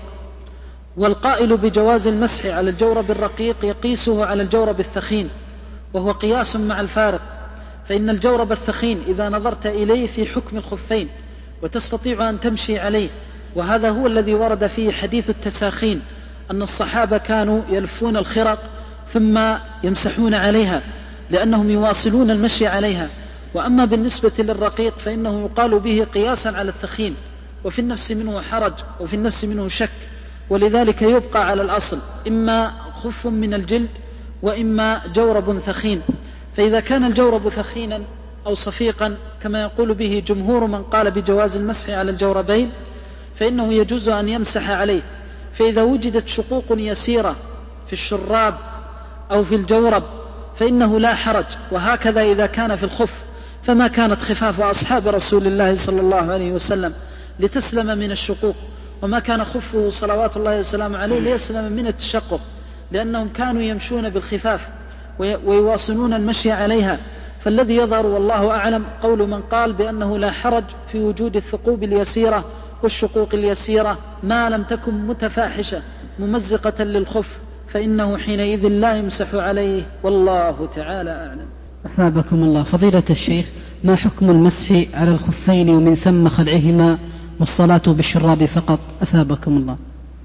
والقائل بجواز المسح على الجورب الرقيق يقيسه على الجورب الثخين، وهو قياس مع الفارق، فإن الجورب الثخين إذا نظرت إليه في حكم الخفين وتستطيع أن تمشي عليه، وهذا هو الذي ورد فيه حديث التساخين أن الصحابة كانوا يلفون الخرق ثم يمسحون عليها لأنهم يواصلون المشي عليها. وأما بالنسبة للرقيق فإنه يقال به قياسا على الثخين، وفي النفس منه حرج وفي النفس منه شك، ولذلك يبقى على الأصل إما خف من الجلد وإما جورب ثخين. فإذا كان الجورب ثخينا أو صفيقا كما يقول به جمهور من قال بجواز المسح على الجوربين فإنه يجوز أن يمسح عليه، فإذا وجدت شقوق يسيرة في الشراب أو في الجورب فإنه لا حرج، وهكذا إذا كان في الخف، فما كانت خفاف أصحاب رسول الله صلى الله عليه وسلم لتسلم من الشقوق، وما كان خفه صلوات الله وسلامه عليه ليسلم من التشقق، لأنهم كانوا يمشون بالخفاف ويواصلون المشي عليها. فالذي يظهر والله أعلم قول من قال بأنه لا حرج في وجود الثقوب اليسيرة والشقوق اليسيرة ما لم تكن متفاحشة ممزقة للخف، فإنه حينئذ لا يمسح عليه، والله تعالى أعلم. أثابكم الله. فضيلة الشيخ، ما حكم المسح على الخفين ومن ثم خلعهما والصلاة بالشراب فقط؟ أثابكم الله.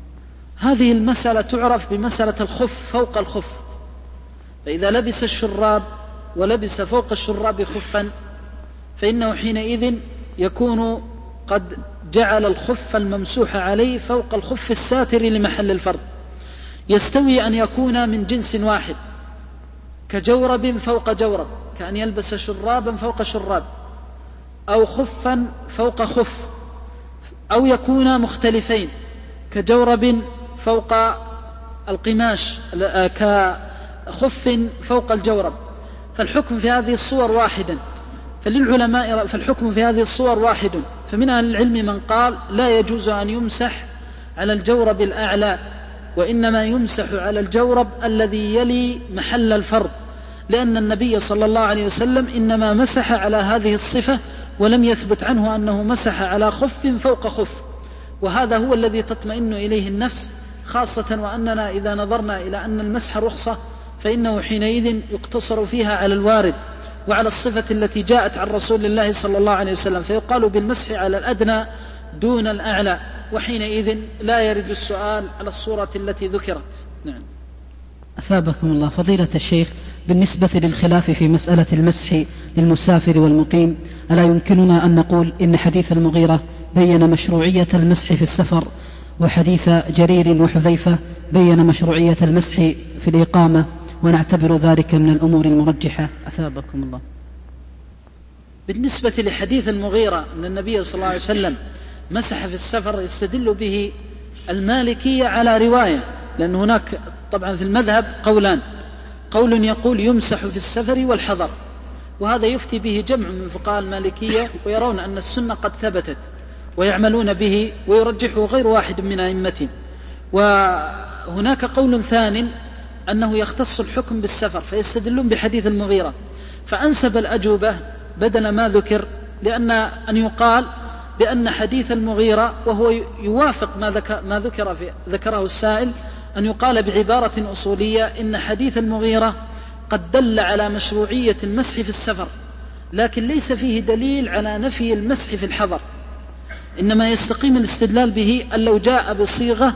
هذه المسألة تعرف بمسألة الخف فوق الخف، فإذا لبس الشراب ولبس فوق الشراب خفا فإنه حينئذ يكون قد جعل الخف الممسوح عليه فوق الخف الساتر لمحل الفرض. يستوي أن يكون من جنس واحد كجورب فوق جورب، كأن يلبس شرابا فوق شراب، أو خفا فوق خف، أو يكون مختلفين كجورب فوق القماش كخف فوق الجورب، فالحكم في هذه الصور واحدا، فللعلماء فالحكم في هذه الصور واحد. فمن أهل العلم من قال لا يجوز أن يمسح على الجورب الأعلى، وإنما يمسح على الجورب الذي يلي محل الفرض، لأن النبي صلى الله عليه وسلم إنما مسح على هذه الصفة، ولم يثبت عنه أنه مسح على خف فوق خف، وهذا هو الذي تطمئن إليه النفس، خاصة وأننا إذا نظرنا إلى أن المسح رخصة فإنه حينئذ يقتصر فيها على الوارد وعلى الصفة التي جاءت عن رسول الله صلى الله عليه وسلم، فيقال بالمسح على الأدنى دون الأعلى، وحينئذ لا يرد السؤال على الصورة التي ذكرت. نعم. أثابكم الله فضيلة الشيخ، بالنسبة للخلاف في مسألة المسح للمسافر والمقيم، ألا يمكننا أن نقول إن حديث المغيرة بين مشروعية المسح في السفر، وحديث جرير وحذيفة بين مشروعية المسح في الإقامة، ونعتبر ذلك من الأمور المرجحة؟ أثابكم الله. بالنسبة لحديث المغيرة أن النبي صلى الله عليه وسلم مسح في السفر، يستدل به المالكية على رواية، لأن هناك طبعا في المذهب قولان، قول يقول يمسح في السفر والحضر، وهذا يفتي به جمع من فقهاء المالكية، ويرون أن السنة قد ثبتت ويعملون به، ويرجحه غير واحد من أئمتهم. وهناك قول ثاني أنه يختص الحكم بالسفر، فيستدلون بحديث المغيرة، فأنسب الأجوبة بدل ما ذكر، لأن أن يقال بأن حديث المغيرة وهو يوافق ما ذكره السائل، أن يقال بعبارة أصولية إن حديث المغيرة قد دل على مشروعية المسح في السفر، لكن ليس فيه دليل على نفي المسح في الحضر، إنما يستقيم الاستدلال به أن لو جاء بصيغة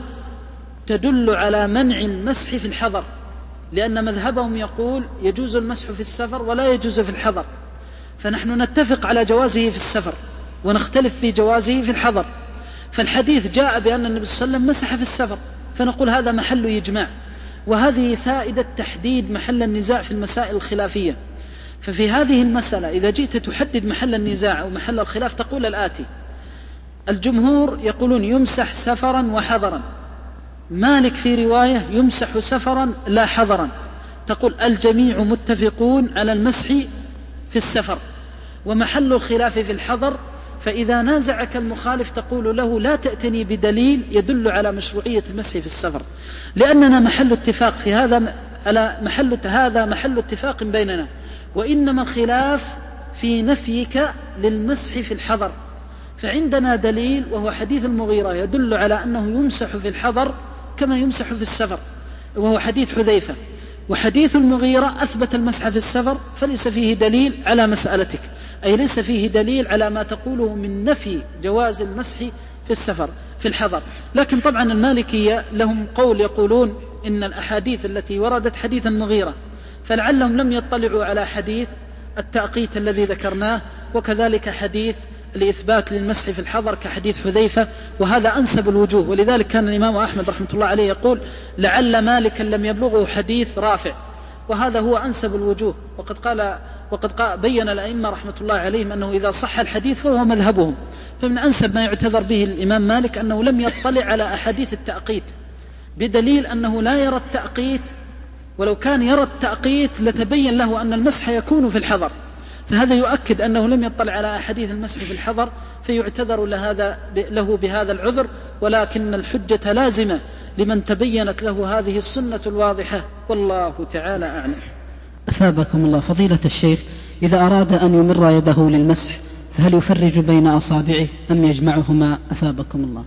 تدل على منع المسح في الحضر، لأن مذهبهم يقول يجوز المسح في السفر ولا يجوز في الحضر، فنحن نتفق على جوازه في السفر ونختلف في جوازه في الحضر. فالحديث جاء بأن النبي صلى الله عليه وسلم مسح في السفر، فنقول هذا محل إجماع، وهذه فائدة تحديد محل النزاع في المسائل الخلافية. ففي هذه المسألة إذا جئت تحدد محل النزاع أو محل الخلاف تقول الآتي: الجمهور يقولون يمسح سفرا وحضرا، مالك في رواية يمسح سفرا لا حضرا، تقول الجميع متفقون على المسح في السفر، ومحل الخلاف في الحضر، فإذا نازعك المخالف تقول له لا تأتني بدليل يدل على مشروعية المسح في السفر، لأننا محل اتفاق في هذا، على محل اتفاق بيننا، وإنما الخلاف في نفيك للمسح في الحضر. فعندنا دليل وهو حديث المغيرة يدل على أنه يمسح في الحضر كما يمسح في السفر، وهو حديث حذيفة، وحديث المغيرة أثبت المسح في السفر، فليس فيه دليل على مسألتك، أي ليس فيه دليل على ما تقوله من نفي جواز المسح في السفر في الحضر. لكن طبعا المالكية لهم قول يقولون إن الأحاديث التي وردت حديث المغيرة، فلعلهم لم يطلعوا على حديث التأقيت الذي ذكرناه، وكذلك حديث لإثبات للمسح في الحضر كحديث حذيفة، وهذا أنسب الوجوه. ولذلك كان الإمام أحمد رحمة الله عليه يقول لعل مالكا لم يبلغه حديث رافع، وهذا هو أنسب الوجوه. وقد بين الأئمة رحمة الله عليهم أنه إذا صح الحديث فهو مذهبهم، فمن أنسب ما يعتذر به الإمام مالك أنه لم يطلع على أحاديث التأقيت، بدليل أنه لا يرى التأقيت، ولو كان يرى التأقيت لتبين له أن المسح يكون في الحضر، فهذا يؤكد أنه لم يطلع على أحاديث المسح في الحضر، فيعتذر له بهذا العذر، ولكن الحجة لازمة لمن تبينت له هذه السنة الواضحة، والله تعالى أعلم. أثابكم الله فضيلة الشيخ، إذا أراد أن يمر يده للمسح فهل يفرج بين أصابعه أم يجمعهما؟ أثابكم الله.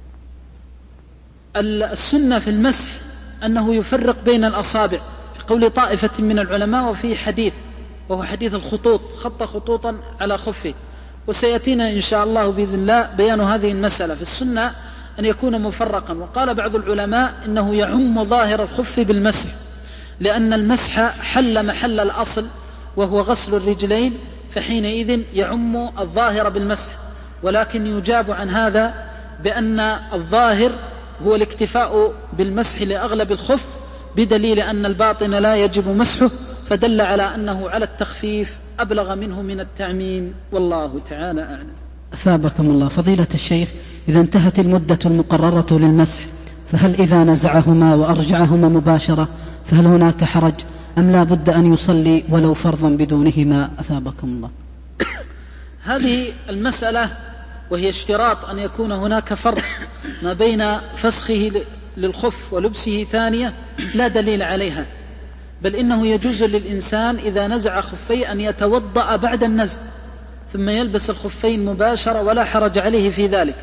السنة في المسح أنه يفرق بين الأصابع، في قول طائفة من العلماء، وفي حديث وهو حديث الخطوط، خط خطوطا على خفه، وسيأتينا إن شاء الله بإذن الله بيان هذه المسألة. في السنة أن يكون مفرقا، وقال بعض العلماء إنه يعم ظاهر الخف بالمسح، لأن المسح حل محل الأصل وهو غسل الرجلين، فحينئذ يعم الظاهر بالمسح. ولكن يجاب عن هذا بأن الظاهر هو الاكتفاء بالمسح لأغلب الخف، بدليل أن الباطن لا يجب مسحه، فدل على أنه على التخفيف أبلغ منه من التعميم، والله تعالى أعلم. أثابكم الله فضيلة الشيخ، إذا انتهت المدة المقررة للمسح، فهل إذا نزعهما وأرجعهما مباشرة فهل هناك حرج، أم لا بد أن يصلي ولو فرضا بدونهما؟ أثابكم الله. هذه المسألة وهي اشتراط أن يكون هناك فرق ما بين فسخه للخف ولبسه ثانية لا دليل عليها، بل إنه يجوز للإنسان إذا نزع خفيه أن يتوضأ بعد النزع ثم يلبس الخفين مباشرة ولا حرج عليه في ذلك.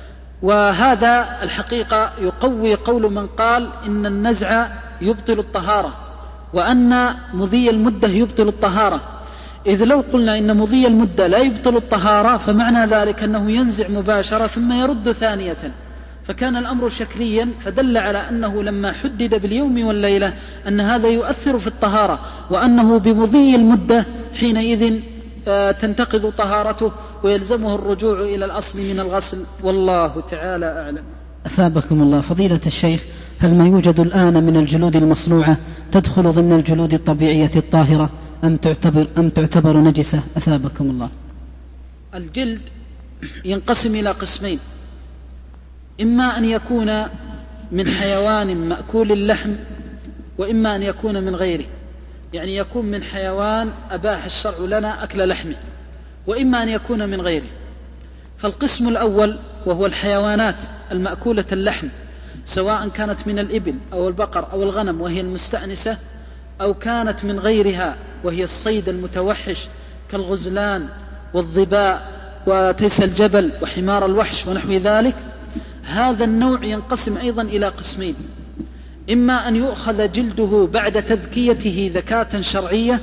وهذا الحقيقة يقوي قول من قال إن النزع يبطل الطهارة وأن مضي المدة يبطل الطهارة، إذ لو قلنا إن مضي المدة لا يبطل الطهارة فمعنى ذلك أنه ينزع مباشرة ثم يرد ثانية، فكان الأمر شكليا، فدل على أنه لما حدد باليوم والليلة أن هذا يؤثر في الطهارة، وأنه بمضي المدة حينئذ تنتقض طهارته ويلزمه الرجوع إلى الأصل من الغسل، والله تعالى أعلم. أثابكم الله. فضيلة الشيخ، هل ما يوجد الآن من الجلود المصنوعة تدخل ضمن الجلود الطبيعية الطاهرة أم تعتبر نجسة؟ أثابكم الله. الجلد ينقسم إلى قسمين، إما أن يكون من حيوان مأكول اللحم، وإما أن يكون من غيره، يعني يكون من حيوان أباح الشرع لنا أكل لحمه، وإما أن يكون من غيره. فالقسم الأول وهو الحيوانات المأكولة اللحم، سواء كانت من الإبل أو البقر أو الغنم وهي المستأنسة، أو كانت من غيرها وهي الصيد المتوحش كالغزلان والظباء وتيس الجبل وحمار الوحش ونحو ذلك، هذا النوع ينقسم أيضا إلى قسمين: إما أن يؤخذ جلده بعد تذكيته ذكاة شرعية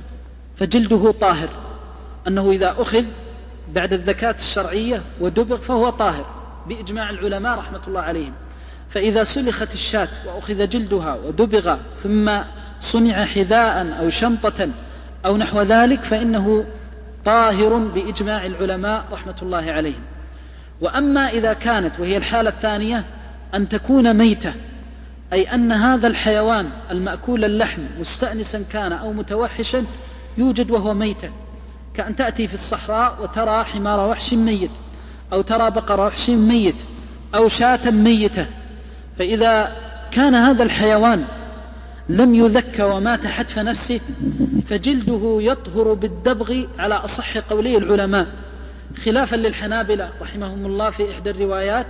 فجلده طاهر، أنه إذا أخذ بعد الذكاة الشرعية ودبغ فهو طاهر بإجماع العلماء رحمة الله عليهم. فإذا سلخت الشاة وأخذ جلدها ودبغ ثم صنع حذاء أو شنطة أو نحو ذلك فإنه طاهر بإجماع العلماء رحمة الله عليهم. وأما إذا كانت، وهي الحالة الثانية، أن تكون ميتة، أي أن هذا الحيوان المأكول اللحم مستأنسا كان أو متوحشا يوجد وهو ميتا، كأن تأتي في الصحراء وترى حمار وحش ميت، أو ترى بقر وحش ميت، أو شاة ميتة، فإذا كان هذا الحيوان لم يذك ومات حتف نفسه فجلده يطهر بالدبغ على أصح قولي العلماء، خلافا للحنابلة رحمهم الله في إحدى الروايات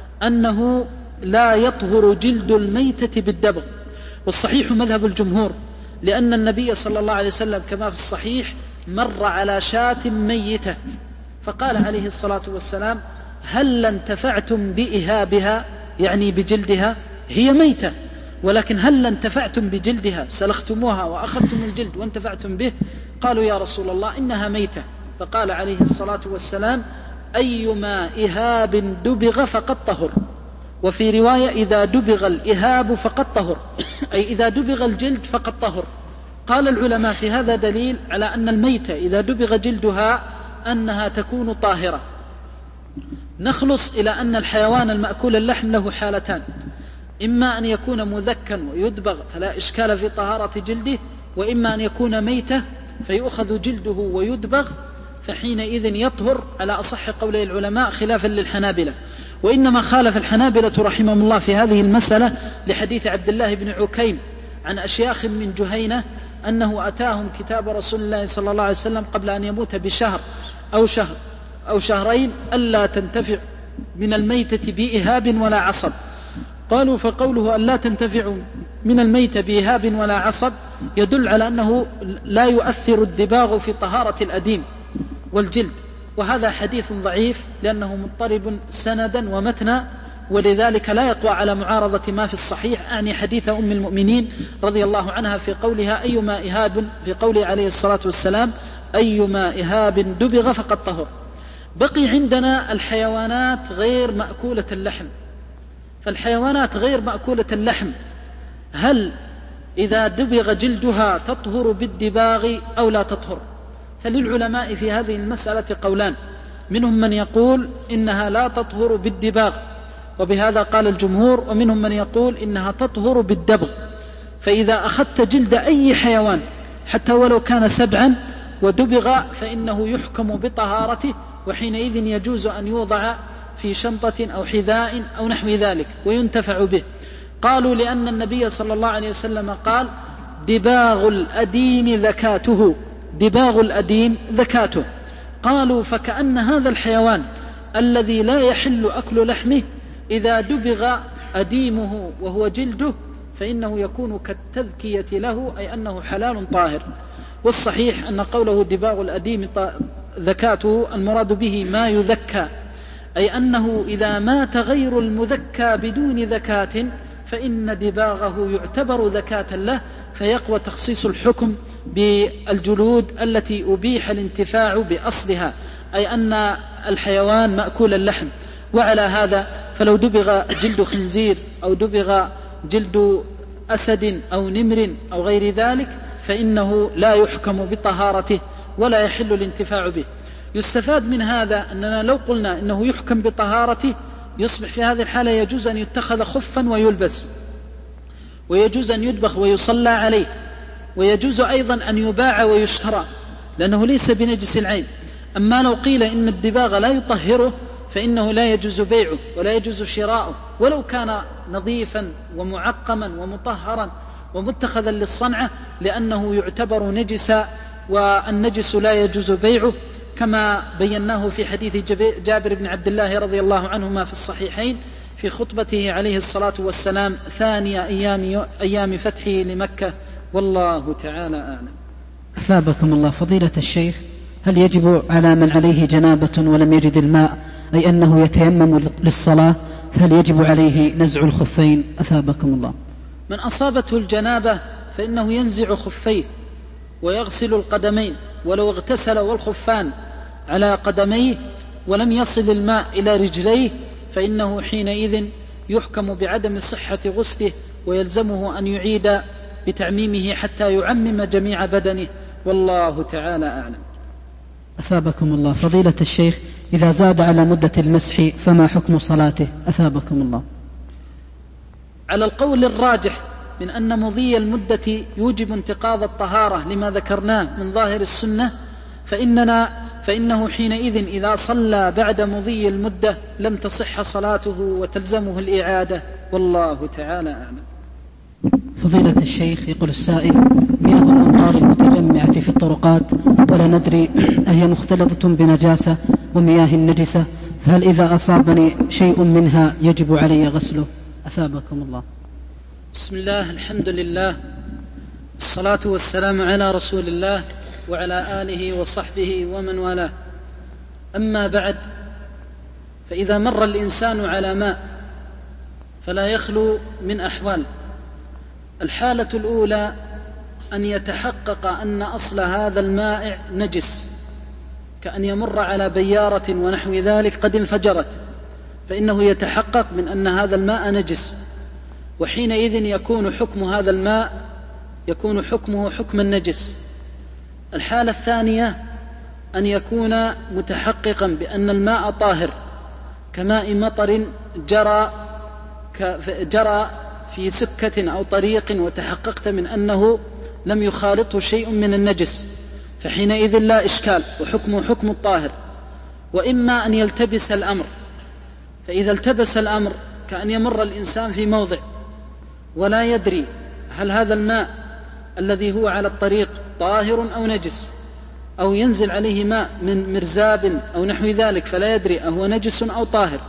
أنه لا يطهر جلد الميتة بالدبغ. والصحيح مذهب الجمهور، لأن النبي صلى الله عليه وسلم كما في الصحيح مر على شاة ميتة فقال عليه الصلاة والسلام: هل انتفعتم بإهابها، يعني بجلدها، هي ميتة، ولكن هل انتفعتم بجلدها، سلختموها وأخذتم الجلد وانتفعتم به؟ قالوا: يا رسول الله إنها ميتة. فقال عليه الصلاة والسلام: أيما إهاب دبغ فقد طهر. وفي رواية: إذا دبغ الإهاب فقد طهر، أي إذا دبغ الجلد فقد طهر. قال العلماء في هذا دليل على أن الميتة إذا دبغ جلدها أنها تكون طاهرة. نخلص إلى أن الحيوان المأكول اللحم له حالتان: إما أن يكون مذكا ويدبغ فلا إشكال في طهارة جلده، وإما أن يكون ميتة فيؤخذ جلده ويدبغ، فحينئذ يطهر على أصح قولي العلماء خلافا للحنابلة. وإنما خالف الحنابلة رحمهم الله في هذه المسألة لحديث عبد الله بن عكيم عن أشياخ من جهينة أنه أتاهم كتاب رسول الله صلى الله عليه وسلم قبل أن يموت بشهر أو شهرين ألا تنتفع من الميتة بإهاب ولا عصب. قالوا: فقوله ألا تنتفع من الميتة بإهاب ولا عصب يدل على أنه لا يؤثر الدباغ في طهارة الأديم والجلد، وهذا حديث ضعيف لأنه مضطرب سندا ومتنا، ولذلك لا يقوى على معارضة ما في الصحيح، أعني حديث أم المؤمنين رضي الله عنها في قولها: أيما إهاب، في قوله عليه الصلاة والسلام: أيما إهاب دبغ فقد طهر. بقي عندنا الحيوانات غير مأكولة اللحم. فالحيوانات غير مأكولة اللحم هل إذا دبغ جلدها تطهر بالدباغ أو لا تطهر؟ فللعلماء في هذه المسألة قولان: منهم من يقول إنها لا تطهر بالدباغ وبهذا قال الجمهور، ومنهم من يقول إنها تطهر بالدبغ. فإذا أخذت جلد أي حيوان حتى ولو كان سبعا ودبغ فإنه يحكم بطهارته، وحينئذ يجوز أن يوضع في شنطة أو حذاء أو نحو ذلك وينتفع به. قالوا: لأن النبي صلى الله عليه وسلم قال: دباغ الأديم ذكاته، دباغ الأديم ذكاته. قالوا: فكأن هذا الحيوان الذي لا يحل أكل لحمه إذا دبغ أديمه وهو جلده فإنه يكون كالتذكية له، أي أنه حلال طاهر. والصحيح أن قوله دباغ الأديم ذكاته المراد به ما يذكى، أي أنه إذا مات غير المذكى بدون ذكاة فإن دباغه يعتبر ذكاة له، فيقوى تخصيص الحكم بالجلود التي أبيح الانتفاع بأصلها، أي أن الحيوان مأكول اللحم. وعلى هذا فلو دبغ جلد خنزير أو دبغ جلد أسد أو نمر أو غير ذلك فإنه لا يحكم بطهارته ولا يحل الانتفاع به. يستفاد من هذا أننا لو قلنا إنه يحكم بطهارته يصبح في هذه الحالة يجوز أن يتخذ خفا ويلبس، ويجوز أن يدبخ ويصلى عليه، ويجوز أيضا أن يباع ويشترى لأنه ليس بنجس العين. أما لو قيل إن الدباغ لا يطهره فإنه لا يجوز بيعه ولا يجوز شراؤه ولو كان نظيفا ومعقما ومطهرا ومتخذا للصنعة، لأنه يعتبر نجسا، والنجس لا يجوز بيعه، كما بيناه في حديث جابر بن عبد الله رضي الله عنهما في الصحيحين في خطبته عليه الصلاة والسلام ثاني أيام فتحه لمكة. والله تعالى أعلم. أثابكم الله. فضيلة الشيخ، هل يجب على من عليه جنابة ولم يجد الماء، أي أنه يتيمم للصلاة، فهل يجب عليه نزع الخفين؟ أثابكم الله. من أصابته الجنابة فإنه ينزع خفيه ويغسل القدمين، ولو اغتسل والخفان على قدميه ولم يصل الماء إلى رجليه فإنه حينئذ يحكم بعدم صحة غسله، ويلزمه أن يعيد بتعميمه حتى يعمم جميع بدنه. والله تعالى أعلم. أثابكم الله. فضيلة الشيخ، إذا زاد على مدة المسح فما حكم صلاته؟ أثابكم الله. على القول الراجح من أن مضي المدة يوجب انتقاض الطهارة لما ذكرناه من ظاهر السنة، فإنه حينئذ إذا صلى بعد مضي المدة لم تصح صلاته وتلزمه الإعادة. والله تعالى أعلم. فضيلة الشيخ، يقول السائل: مياه الأمطار المتجمعة في الطرقات ولا ندري أهي مختلطة بنجاسة ومياه النجسة، فهل إذا أصابني شيء منها يجب علي غسله؟ أثابكم الله. بسم الله، الحمد لله، الصلاة والسلام على رسول الله وعلى آله وصحبه ومن والاه. أما بعد، فإذا مر الإنسان على ماء فلا يخلو من أحوال. الحالة الأولى أن يتحقق أن أصل هذا الماء نجس، كأن يمر على بيارة ونحو ذلك قد انفجرت، فإنه يتحقق من أن هذا الماء نجس، وحينئذ يكون حكم هذا الماء يكون حكمه حكم النجس. الحالة الثانية أن يكون متحققا بأن الماء طاهر، كماء مطر جرى في سكة أو طريق وتحققت من أنه لم يخالطه شيء من النجس، فحينئذ لا إشكال وحكمه حكم الطاهر. وإما أن يلتبس الأمر، فإذا التبس الأمر كأن يمر الإنسان في موضع ولا يدري هل هذا الماء الذي هو على الطريق طاهر أو نجس، أو ينزل عليه ماء من مرزاب أو نحو ذلك فلا يدري أهو نجس أو طاهر.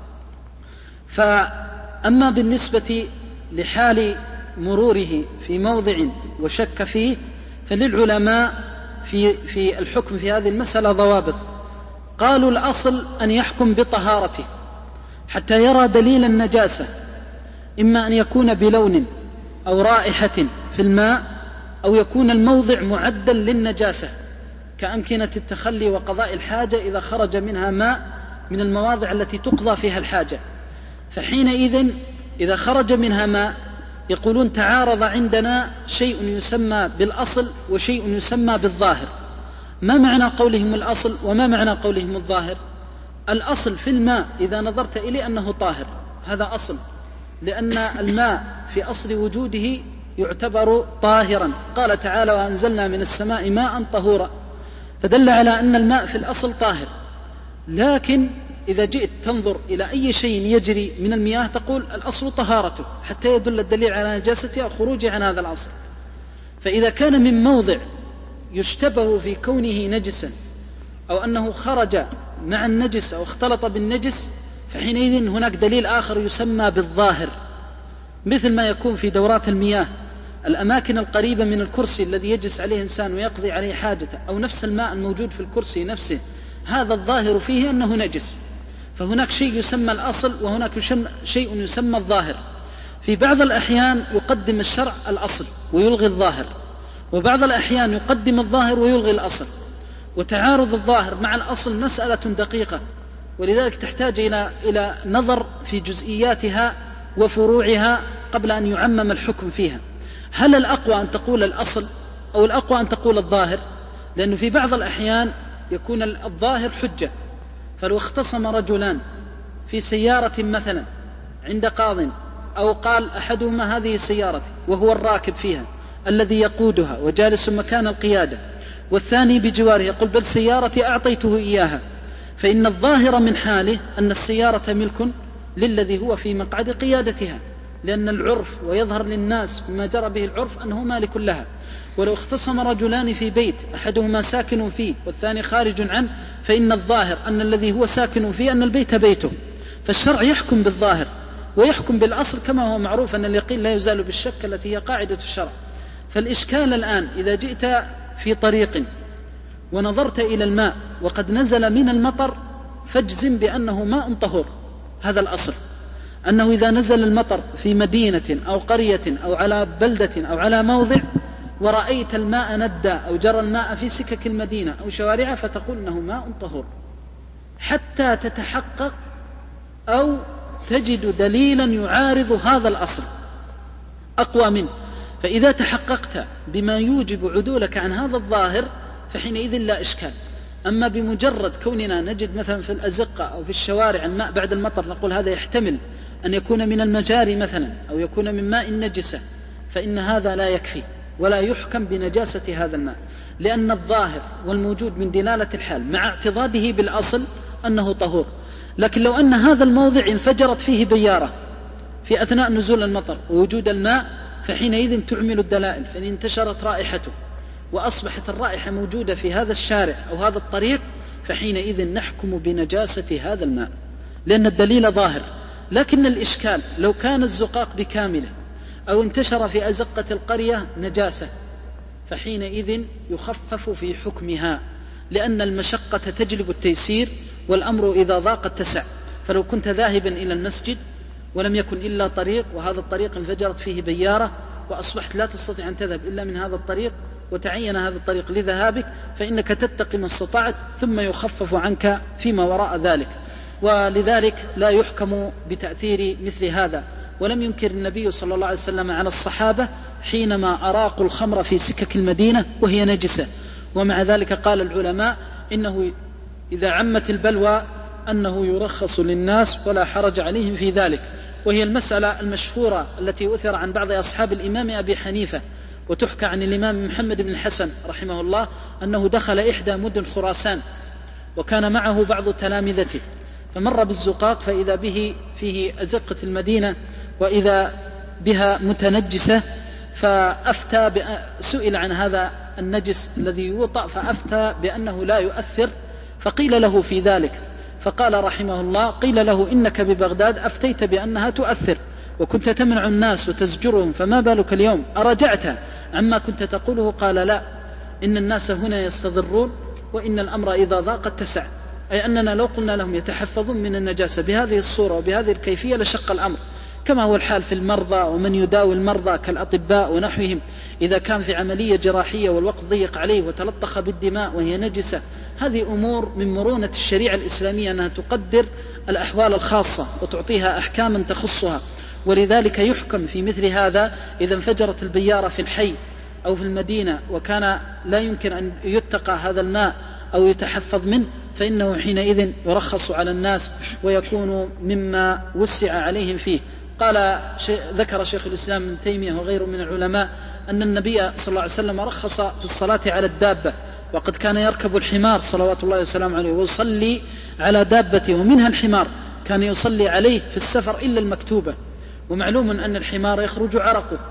فأما بالنسبة لحال مروره في موضع وشك فيه، فللعلماء في الحكم في هذه المسألة ضوابط. قالوا الأصل أن يحكم بطهارته حتى يرى دليل النجاسة، إما أن يكون بلون أو رائحة في الماء، أو يكون الموضع معدا للنجاسة كأمكنة التخلي وقضاء الحاجة إذا خرج منها ماء من المواضع التي تقضى فيها الحاجة. فحينئذ إذا خرج منها ماء يقولون تعارض عندنا شيء يسمى بالأصل وشيء يسمى بالظاهر. ما معنى قولهم الأصل وما معنى قولهم الظاهر؟ الأصل في الماء إذا نظرت إليه أنه طاهر، هذا أصل، لأن الماء في أصل وجوده يعتبر طاهرا. قال تعالى: وأنزلنا من السماء ماء طهورا، فدل على أن الماء في الأصل طاهر. لكن إذا جئت تنظر إلى أي شيء يجري من المياه تقول الأصل طهارته حتى يدل الدليل على نجاسته أو خروجه عن هذا الأصل. فإذا كان من موضع يشتبه في كونه نجسا أو أنه خرج مع النجس أو اختلط بالنجس، فحينئذ هناك دليل آخر يسمى بالظاهر. مثل ما يكون في دورات المياه الأماكن القريبة من الكرسي الذي يجلس عليه إنسان ويقضي عليه حاجته، أو نفس الماء الموجود في الكرسي نفسه، هذا الظاهر فيه أنه نجس. فهناك شيء يسمى الأصل وهناك شيء يسمى الظاهر. في بعض الأحيان يقدم الشرع الأصل ويلغي الظاهر، وبعض الأحيان يقدم الظاهر ويلغي الأصل، وتعارض الظاهر مع الأصل مسألة دقيقة، ولذلك تحتاج إلى نظر في جزئياتها وفروعها قبل أن يعمم الحكم فيها. هل الأقوى أن تقول الأصل أو الأقوى أن تقول الظاهر؟ لأنه في بعض الأحيان يكون الظاهر حجة. فلو اختصم رجلان في سيارة مثلا عند قاض، أو قال أحدهما هذه سيارتي وهو الراكب فيها الذي يقودها وجالس مكان القيادة، والثاني بجواره يقول بل سيارتي أعطيته إياها، فإن الظاهر من حاله أن السيارة ملك للذي هو في مقعد قيادتها، لأن العرف ويظهر للناس بما جرى به العرف أنه مالك لها. ولو اختصم رجلان في بيت أحدهما ساكن فيه والثاني خارج عنه، فإن الظاهر أن الذي هو ساكن فيه أن البيت بيته، فالشرع يحكم بالظاهر ويحكم بالأصل، كما هو معروف أن اليقين لا يزال بالشك التي هي قاعدة الشرع. فالإشكال الآن إذا جئت في طريق ونظرت إلى الماء وقد نزل من المطر فاجزم بأنه ماء طهور، هذا الأصل، أنه إذا نزل المطر في مدينة أو قرية أو على بلدة أو على موضع ورأيت الماء ندى أو جرى الماء في سكك المدينة أو شوارعها فتقول أنه ماء طهور، حتى تتحقق أو تجد دليلا يعارض هذا الأصل أقوى منه. فإذا تحققت بما يوجب عدولك عن هذا الظاهر فحينئذ لا إشكال. أما بمجرد كوننا نجد مثلا في الأزقة أو في الشوارع الماء بعد المطر نقول هذا يحتمل أن يكون من المجاري مثلا أو يكون من ماء نجسة، فإن هذا لا يكفي ولا يحكم بنجاسة هذا الماء، لأن الظاهر والموجود من دلالة الحال مع اعتضاده بالأصل أنه طهور. لكن لو أن هذا الموضع انفجرت فيه بيارة في أثناء نزول المطر ووجود الماء، فحينئذ تعمل الدلائل، فإن انتشرت رائحته وأصبحت الرائحة موجودة في هذا الشارع أو هذا الطريق، فحينئذ نحكم بنجاسة هذا الماء لأن الدليل ظاهر. لكن الإشكال لو كان الزقاق بكامله أو انتشر في أزقة القرية نجاسة، فحينئذ يخفف في حكمها، لأن المشقة تجلب التيسير، والأمر إذا ضاق اتسع. فلو كنت ذاهبا إلى المسجد ولم يكن إلا طريق وهذا الطريق انفجرت فيه بيارة وأصبحت لا تستطيع أن تذهب إلا من هذا الطريق وتعين هذا الطريق لذهابك، فإنك تتقي ما استطعت ثم يخفف عنك فيما وراء ذلك. ولذلك لا يحكم بتأثير مثل هذا. ولم ينكر النبي صلى الله عليه وسلم على الصحابة حينما أراقوا الخمر في سكك المدينة وهي نجسة، ومع ذلك قال العلماء إنه إذا عمت البلوى أنه يرخص للناس ولا حرج عليهم في ذلك. وهي المسألة المشهورة التي أثر عن بعض أصحاب الإمام أبي حنيفة، وتحكى عن الإمام محمد بن الحسن رحمه الله أنه دخل إحدى مدن خراسان وكان معه بعض تلامذته، فمر بالزقاق فإذا به فيه أزقة المدينة وإذا بها متنجسة، سئل عن هذا النجس الذي يوطأ فأفتى بأنه لا يؤثر، فقيل له في ذلك فقال رحمه الله قيل له إنك ببغداد أفتيت بأنها تؤثر وكنت تمنع الناس وتزجرهم، فما بالك اليوم أرجعت عما كنت تقوله؟ قال لا، إن الناس هنا يستضرون وإن الأمر إذا ضاق اتسع، أي أننا لو قلنا لهم يتحفظون من النجاسة بهذه الصورة وبهذه الكيفية لشق الأمر، كما هو الحال في المرضى ومن يداوي المرضى كالأطباء ونحوهم، إذا كان في عملية جراحية والوقت ضيق عليه وتلطخ بالدماء وهي نجسة. هذه أمور من مرونة الشريعة الإسلامية أنها تقدر الأحوال الخاصة وتعطيها أحكاما تخصها. ولذلك يحكم في مثل هذا إذا انفجرت البيارة في الحي أو في المدينة وكان لا يمكن أن يتقى هذا الماء أو يتحفظ منه، فإنه حينئذ يرخص على الناس ويكون مما وسع عليهم فيه. ذكر شيخ الإسلام ابن تيمية وغيره من العلماء أن النبي صلى الله عليه وسلم رخص في الصلاة على الدابة، وقد كان يركب الحمار صلوات الله وسلامه عليه ويصلي على دابته ومنها الحمار، كان يصلي عليه في السفر إلا المكتوبة. ومعلوم أن الحمار يخرج عرقه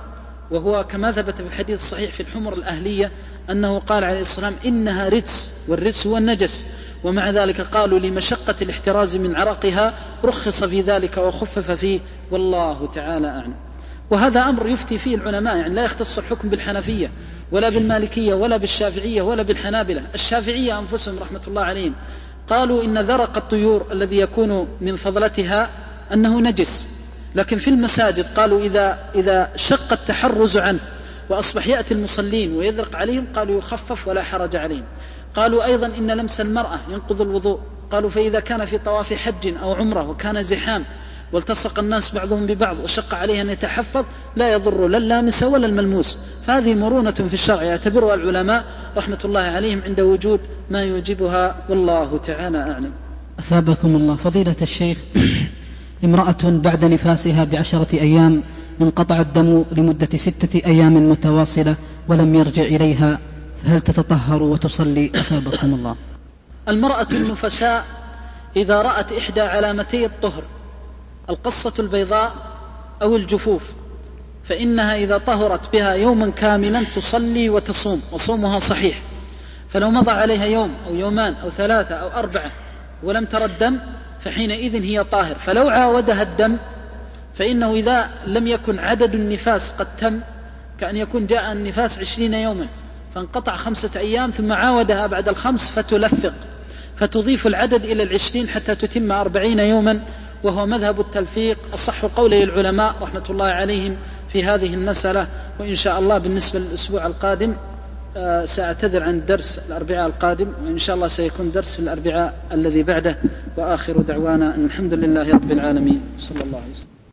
وهو كما ثبت في الحديث الصحيح في الحمر الأهلية أنه قال عليه الصلاة والسلام إنها رجس، والرجس هو النجس، ومع ذلك قالوا لمشقة الاحتراز من عرقها رخص في ذلك وخفف فيه، والله تعالى أعلم. وهذا أمر يفتي فيه العلماء، يعني لا يختص الحكم بالحنفية ولا بالمالكية ولا بالشافعية ولا بالحنابلة. الشافعية أنفسهم رحمة الله عليهم قالوا إن ذرق الطيور الذي يكون من فضلتها أنه نجس، لكن في المساجد قالوا إذا شق التحرز عنه وأصبح يأتي المصلين ويذرق عليهم قالوا يخفف ولا حرج عليهم. قالوا أيضا إن لمس المرأة ينقض الوضوء، قالوا فإذا كان في طواف حج أو عمره وكان زحام والتصق الناس بعضهم ببعض وشق عليه أن يتحفظ لا يضر لا اللامس ولا الملموس، فهذه مرونة في الشرع يعتبرها العلماء رحمة الله عليهم عند وجود ما يوجبها، والله تعالى أعلم. أثابكم الله. فضيلة الشيخ، امرأة بعد نفاسها ب10 أيام انقطع الدم لمدة 6 أيام متواصلة ولم يرجع إليها، فهل تتطهر وتصلي؟ أثابكم الله. المرأة النفساء إذا رأت إحدى علامتي الطهر القصة البيضاء أو الجفوف فإنها إذا طهرت بها يوما كاملا تصلي وتصوم، وصومها صحيح. فلو مضى عليها يوم أو يومان أو 3 أو 4 ولم ترى الدم فحينئذ هي طاهر. فلو عاودها الدم فإنه إذا لم يكن عدد النفاس قد تم، كأن يكون جاء النفاس 20 يوما فانقطع 5 أيام ثم عاودها بعد 5 فتلفق، فتضيف العدد إلى 20 حتى تتم 40 يوما، وهو مذهب التلفيق أصح قوله العلماء رحمة الله عليهم في هذه المسألة. وإن شاء الله بالنسبة للأسبوع القادم سأعتذر عن درس الأربعاء القادم، وإن شاء الله سيكون درس في الأربعاء الذي بعده. وآخر دعوانا أن الحمد لله رب العالمين، صلى الله عليه وسلم.